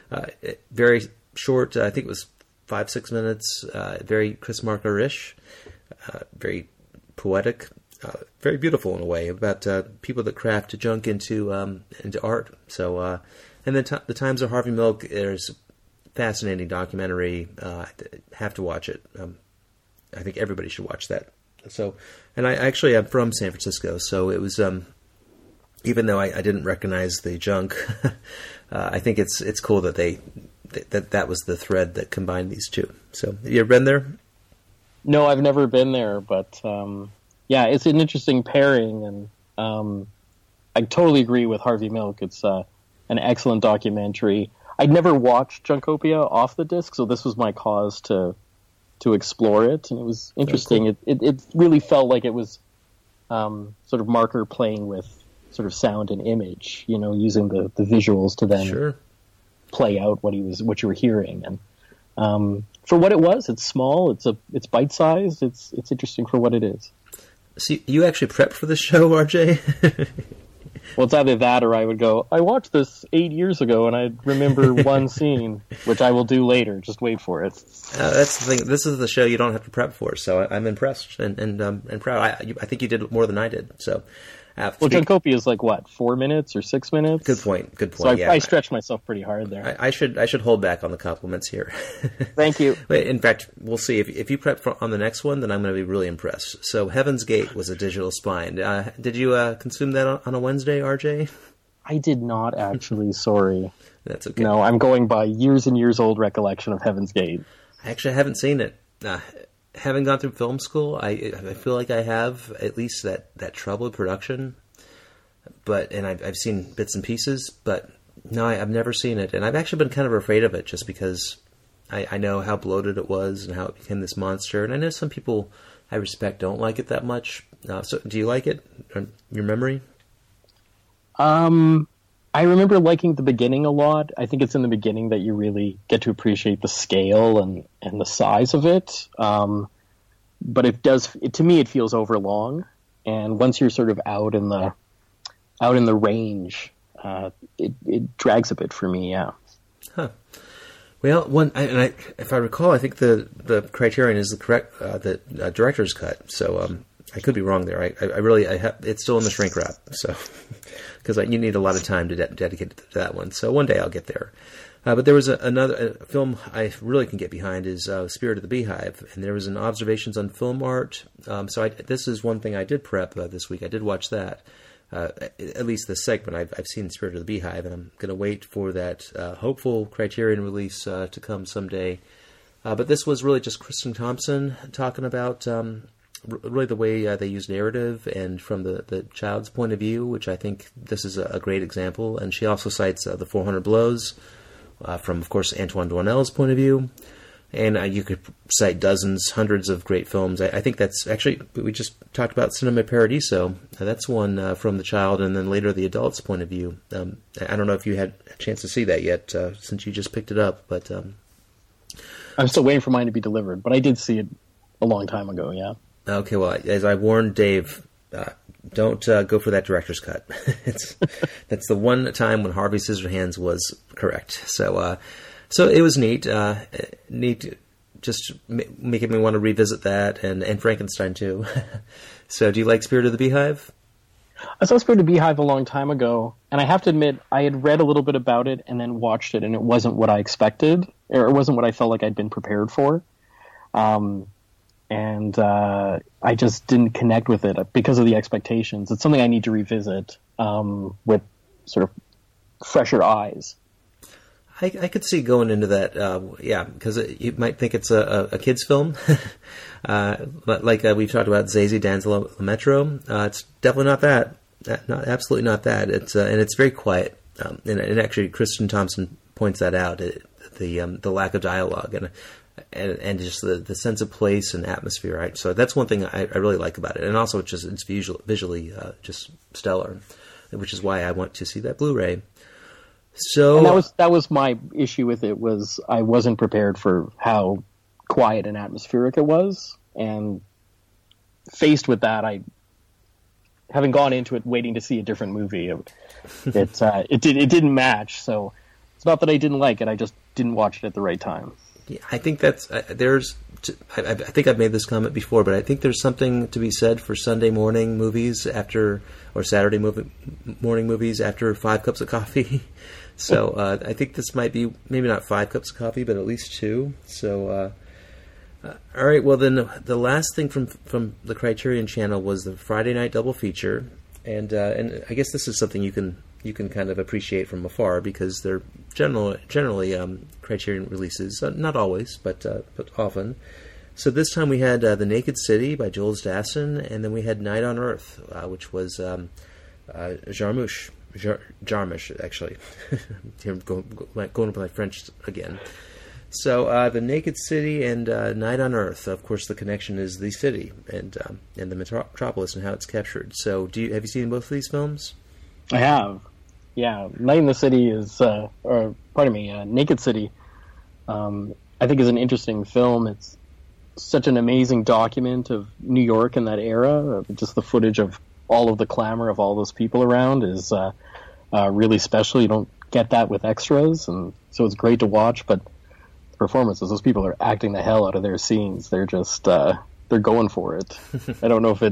very short. I think it was 5-6 minutes. Very Chris Marker-ish, very poetic, very beautiful in a way about people that craft junk into art. So. And then The Times of Harvey Milk, there's a fascinating documentary. Have to watch it. I think everybody should watch that. So, and I'm from San Francisco, so it was, even though I didn't recognize the junk, I think it's cool that that was the thread that combined these two. So, you ever been there? No, I've never been there, but yeah, it's an interesting pairing, and I totally agree with Harvey Milk. It's an excellent documentary. I'd never watched Junkopia off the disc, so this was my cause to explore it, and it was interesting. Oh, cool. It really felt like it was sort of Marker playing with sort of sound and image, using the visuals to then play out what you were hearing. And for what it was, it's small, it's bite-sized, it's interesting for what it is. So you actually prepped for this show, RJ? Well, it's either that or I would go, I watched this 8 years ago and I remember one scene, which I will do later. Just wait for it. That's the thing. This is the show you don't have to prep for, so I'm impressed and proud. I think you did more than I did. So, Junkopia is like what, 4 minutes or 6 minutes? Good point. So I stretched myself pretty hard there. I should hold back on the compliments here. Thank you. In fact, we'll see if you prep on the next one, then I'm going to be really impressed. So, Heaven's Gate was a digital spine. Did you consume that on a Wednesday, RJ? I did not actually. Sorry. That's okay. No, I'm going by years and years old recollection of Heaven's Gate. I actually haven't seen it. Having gone through film school, I feel like I have at least that troubled production. And I've seen bits and pieces, but no, I've never seen it. And I've actually been kind of afraid of it just because I know how bloated it was and how it became this monster. And I know some people I respect don't like it that much. So do you like it? Your memory? I remember liking the beginning a lot. I think it's in the beginning that you really get to appreciate the scale and the size of it. But to me, it feels overlong. And once you're sort of out in the range, it drags a bit for me. Yeah. Huh. Well, if I recall, I think the Criterion is the correct the director's cut. So I could be wrong there. It's still in the shrink wrap. So because you need a lot of time to dedicate to that one. So one day I'll get there. But there was another film I really can get behind is Spirit of the Beehive, and there was an Observations on Film Art. This is one thing I did prep this week. I did watch that, at least this segment. I've seen Spirit of the Beehive, and I'm going to wait for that hopeful Criterion release to come someday. But this was really just Kristen Thompson talking about really the way they use narrative and from the child's point of view, which I think this is a great example. And she also cites The 400 Blows, from, of course, Antoine Doinel's point of view. And you could cite dozens, hundreds of great films. I think that's actually, we just talked about Cinema Paradiso. That's one from the child and then later the adult's point of view. I don't know if you had a chance to see that yet since you just picked it up. But I'm still waiting for mine to be delivered, but I did see it a long time ago, yeah. Okay, well, as I warned Dave, don't go for that director's cut. That's the one time when Harvey Scissorhands was correct. So it was neat. Neat, just making me want to revisit that and Frankenstein too. So, do you like Spirit of the Beehive? I saw Spirit of the Beehive a long time ago, and I have to admit I had read a little bit about it and then watched it, and it wasn't what I expected, or it wasn't what I felt like I'd been prepared for. And I just didn't connect with it because of the expectations. It's something I need to revisit with sort of fresher eyes. I could see going into that, because you might think it's a kid's film. But like we've talked about Zazie Danzel Lemaitre, it's definitely not that. Absolutely not that. It's and it's very quiet. And actually, Kristen Thompson points that out, the lack of dialogue and just the sense of place and atmosphere, right? So that's one thing I really like about it, and also it's visually just stellar, which is why I want to see that Blu-ray. So and that was my issue with it, was I wasn't prepared for how quiet and atmospheric it was, and faced with that, having gone into it waiting to see a different movie, it didn't match. So it's not that I didn't like it; I just didn't watch it at the right time. Yeah, I think that's I think I've made this comment before, but I think there's something to be said for Sunday morning movies or Saturday morning movies after 5 cups of coffee. So I think this might be maybe not 5 cups of coffee, but at least 2. So all right, well then the last thing from the Criterion Channel was the Friday night double feature, and I guess this is something you can kind of appreciate from afar because they're generally Criterion releases, not always, but often. So this time we had The Naked City by Jules Dassin, and then we had Night on Earth, which was Jarmusch, actually. Here I'm going with my French again. So The Naked City and Night on Earth, of course, the connection is the city and the metropolis and how it's captured. So have you seen both of these films? I have. Yeah, Night in the City is, Naked City, I think is an interesting film. It's such an amazing document of New York in that era. Just the footage of all of the clamor of all those people around is really special. You don't get that with extras, and so it's great to watch. But the performances, those people are acting the hell out of their scenes. They're just they're going for it. I don't know if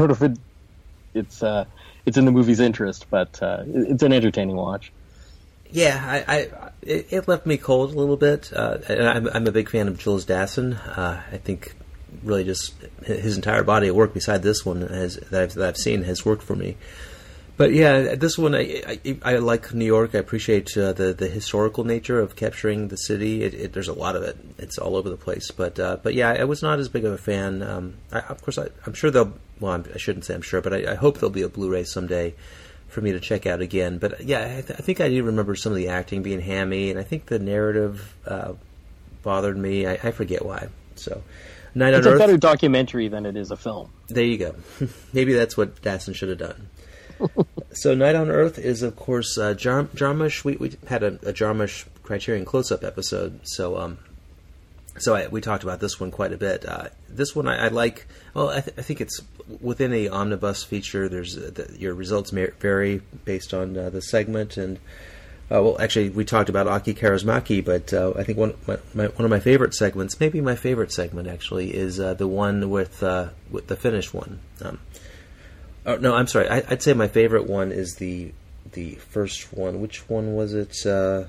it's in the movie's interest, but it's an entertaining watch. Yeah, it left me cold a little bit. And I'm a big fan of Jules Dassin. I think really just his entire body of work beside this one that I've seen has worked for me. But yeah, this one I like New York. I appreciate the historical nature of capturing the city. There's a lot of it. It's all over the place. But yeah, I was not as big of a fan. Of course, I'm sure they'll. Well, I shouldn't say I'm sure, but I hope there'll be a Blu-ray someday for me to check out again. But yeah, I think I do remember some of the acting being hammy, and I think the narrative bothered me. I forget why. So, Night on Earth. It's a better documentary than it is a film. There you go. Maybe that's what Dassin should have done. So, Night on Earth is, of course, Jarmusch. We had a Jarmusch Criterion close-up episode, so we talked about this one quite a bit. This one I like. Well, I think it's within a omnibus feature. There's your results may vary based on the segment, and Well, actually, we talked about Aki Kaurismäki, but I think one of my favorite segments, maybe my favorite segment actually, is the one with the Finnish one. No, I'm sorry. I'd say my favorite one is the first one. Which one was it? The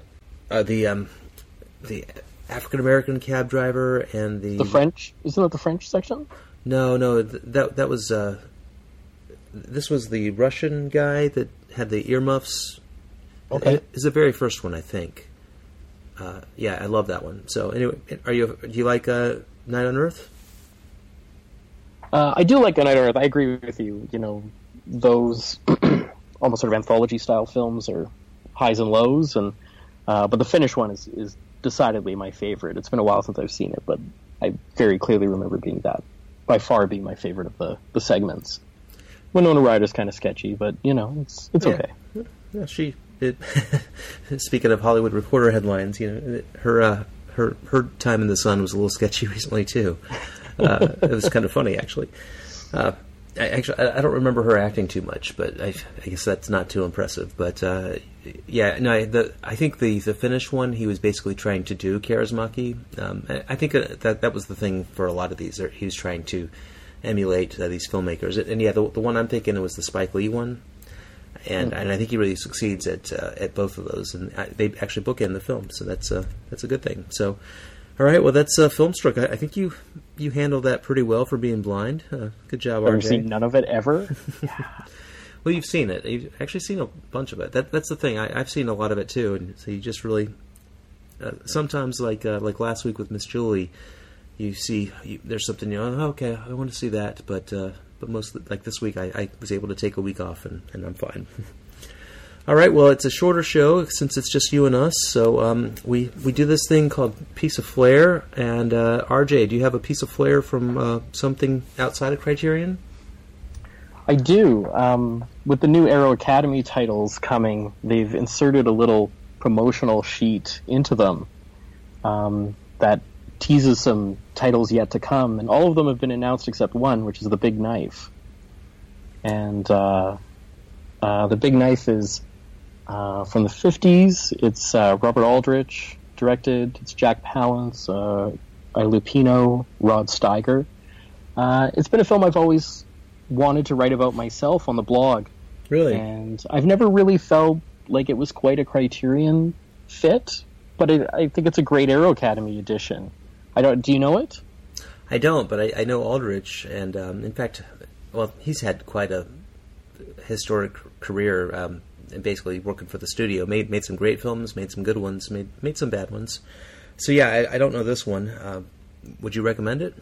African American cab driver and the French. Isn't that the French section? No. That was. This was the Russian guy that had the earmuffs. Okay, it's the very first one, I think. Yeah, I love that one. So anyway, do you like Night on Earth? I do like A Night on Earth. I agree with you. You know, those almost sort of anthology style films are highs and lows, and but the Finnish one is decidedly my favorite. It's been a while since I've seen it, but I very clearly remember being by far being my favorite of the segments. Winona Ryder's kind of sketchy, but you know, it's okay. Yeah, speaking of Hollywood Reporter headlines, you know, her time in the sun was a little sketchy recently too. It was kind of funny, actually. I don't remember her acting too much, but I guess that's not too impressive. But yeah, no, I think the Finnish one, he was basically trying to do Kaurismäki. I think that was the thing for a lot of these. He was trying to emulate these filmmakers. And yeah, the one I'm thinking was the Spike Lee one. And I think he really succeeds at both of those, and they actually bookend the film, so that's a good thing. So, all right, well, that's Filmstruck. I think you handled that pretty well for being blind. Good job, RJ. I've seen none of it ever. Well, you've seen it. You've actually seen a bunch of it. That's the thing. I've seen a lot of it too, and so you just really sometimes like last week with Miss Julie, you see there's something okay, I want to see that, but mostly, like this week, I was able to take a week off, and I'm fine. All right, well, it's a shorter show since it's just you and us, so we do this thing called Piece of Flair, and RJ, do you have a piece of flair from something outside of Criterion? I do. With the new Arrow Academy titles coming, they've inserted a little promotional sheet into them that teases some titles yet to come, and all of them have been announced except one, which is The Big Knife. And The Big Knife is from the 50s. It's Robert Aldrich directed. It's Jack Palance, Lupino, Rod Steiger. It's been a film I've always wanted to write about myself on the blog. Really? And I've never really felt like it was quite a Criterion fit, but I think it's a great Arrow Academy edition. Do you know it? I don't, but I know Aldrich, and in fact, well, he's had quite a historic career, and basically working for the studio. Made some great films, made some good ones, made some bad ones. So yeah, I don't know this one. Would you recommend it?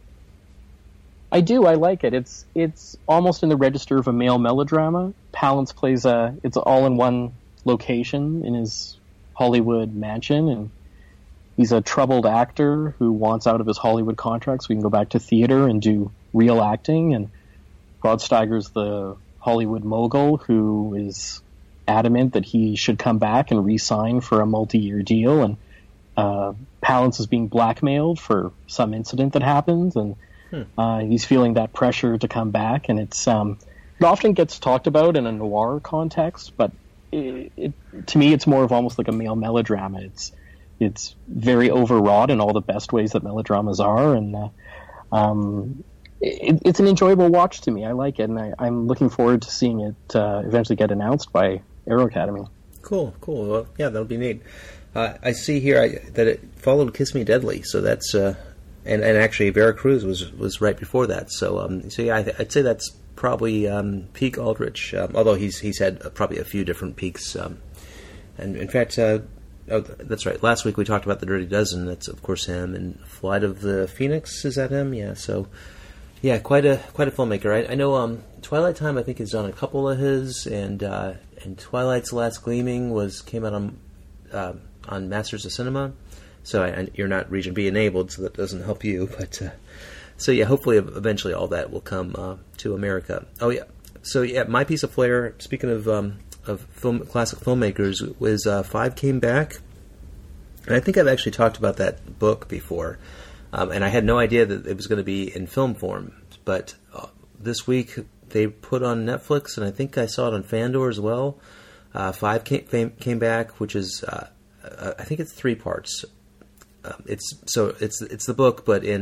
I do. I like it. It's almost in the register of a male melodrama. Palance plays it's all in one location in his Hollywood mansion, and he's a troubled actor who wants out of his Hollywood contract so he can go back to theater and do real acting. And Rod Steiger's the Hollywood mogul who is adamant that he should come back and re-sign for a multi-year deal. And Palance is being blackmailed for some incident that happens, and he's feeling that pressure to come back. And it often gets talked about in a noir context, but to me it's more of almost like a male melodrama. It's very overwrought in all the best ways that melodramas are, and it's an enjoyable watch to me. I like it, and I'm looking forward to seeing it eventually get announced by Arrow Academy. Cool. Well, yeah, that'll be neat. I see here that it followed Kiss Me Deadly, so that's and actually Vera Cruz was right before that. So yeah, I'd say that's probably peak Aldrich, although he's had probably a few different peaks. And in fact. Oh, that's right. Last week we talked about The Dirty Dozen. That's of course him. And Flight of the Phoenix, is that him? Yeah. So, yeah, quite a filmmaker. I know Twilight Time, I think, is on a couple of his, and Twilight's Last Gleaming came out on Masters of Cinema. So you're not Region B enabled, so that doesn't help you. But so yeah, hopefully eventually all that will come to America. Oh yeah. So yeah, my piece of flair. Speaking of classic filmmakers, was Five Came Back, and I think I've actually talked about that book before, and I had no idea that it was going to be in film form. But this week they put on Netflix, and I think I saw it on Fandor as well. 5 came back, which is I think it's 3 parts. It's the book, but in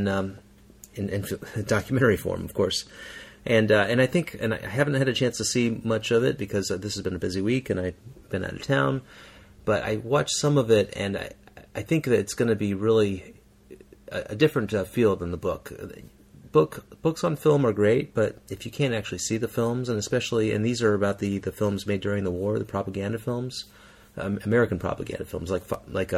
documentary form, of course. And I think I haven't had a chance to see much of it because this has been a busy week and I've been out of town. But I watched some of it, and I think that it's going to be really a different feel than the book. Books on film are great, but if you can't actually see the films, and these are about the films made during the war, the propaganda films, American propaganda films, like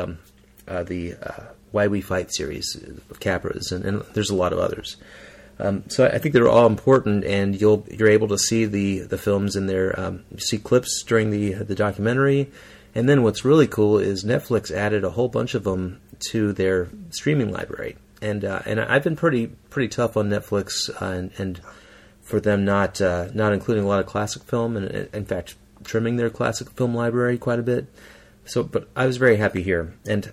the Why We Fight series of Capra's, and there's a lot of others. So I think they're all important, and you're able to see the films in there. You see clips during the documentary, and then what's really cool is Netflix added a whole bunch of them to their streaming library. And I've been pretty tough on Netflix, and for them not including a lot of classic film, and in fact trimming their classic film library quite a bit. So, but I was very happy here, and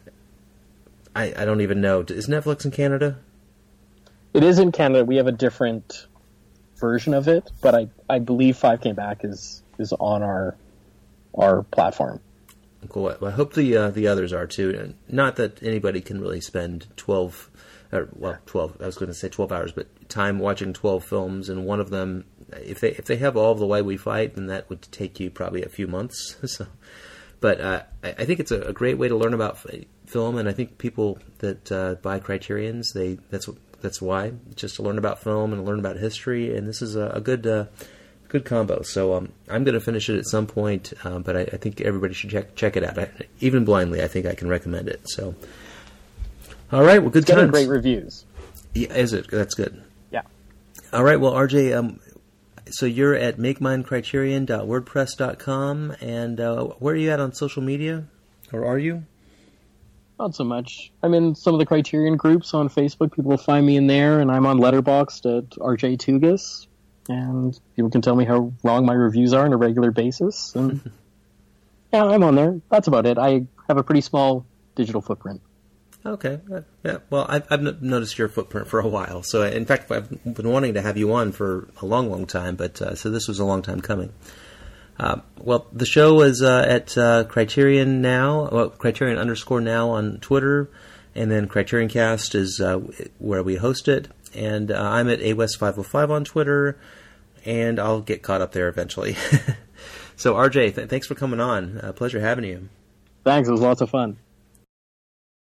I don't even know, is Netflix in Canada? It is in Canada. We have a different version of it, but I believe 5 Came Back is on our platform. Cool. Well, I hope the others are too. Not that anybody can really spend 12. I was going to say 12 hours, but time watching 12 films, and one of them, if they have all of the Why We Fight, then that would take you probably a few months. So, but I think it's a great way to learn about film, and I think people that buy Criterions, that's why, just to learn about film and learn about history, and this is a good combo. So I'm going to finish it at some point, but I think everybody should check it out. Even blindly, I think I can recommend it. So. All right, well, good times. Getting great reviews. Yeah, is it? That's good. Yeah. All right, well, RJ, so you're at makeminecriterion.wordpress.com, and where are you at on social media, or are you? Not so much. I'm in some of the Criterion groups on Facebook. People will find me in there, and I'm on Letterboxd at RJ Tugas, and people can tell me how wrong my reviews are on a regular basis. And yeah, I'm on there. That's about it. I have a pretty small digital footprint. Okay. Yeah. Well, I've noticed your footprint for a while. So, in fact, I've been wanting to have you on for a long, long time. But so this was a long time coming. Well, the show is at Criterion Now, Criterion_Now on Twitter, and then Criterion Cast is where we host it. And I'm at AWest505 on Twitter, and I'll get caught up there eventually. So, RJ, thanks for coming on. Pleasure having you. Thanks. It was lots of fun.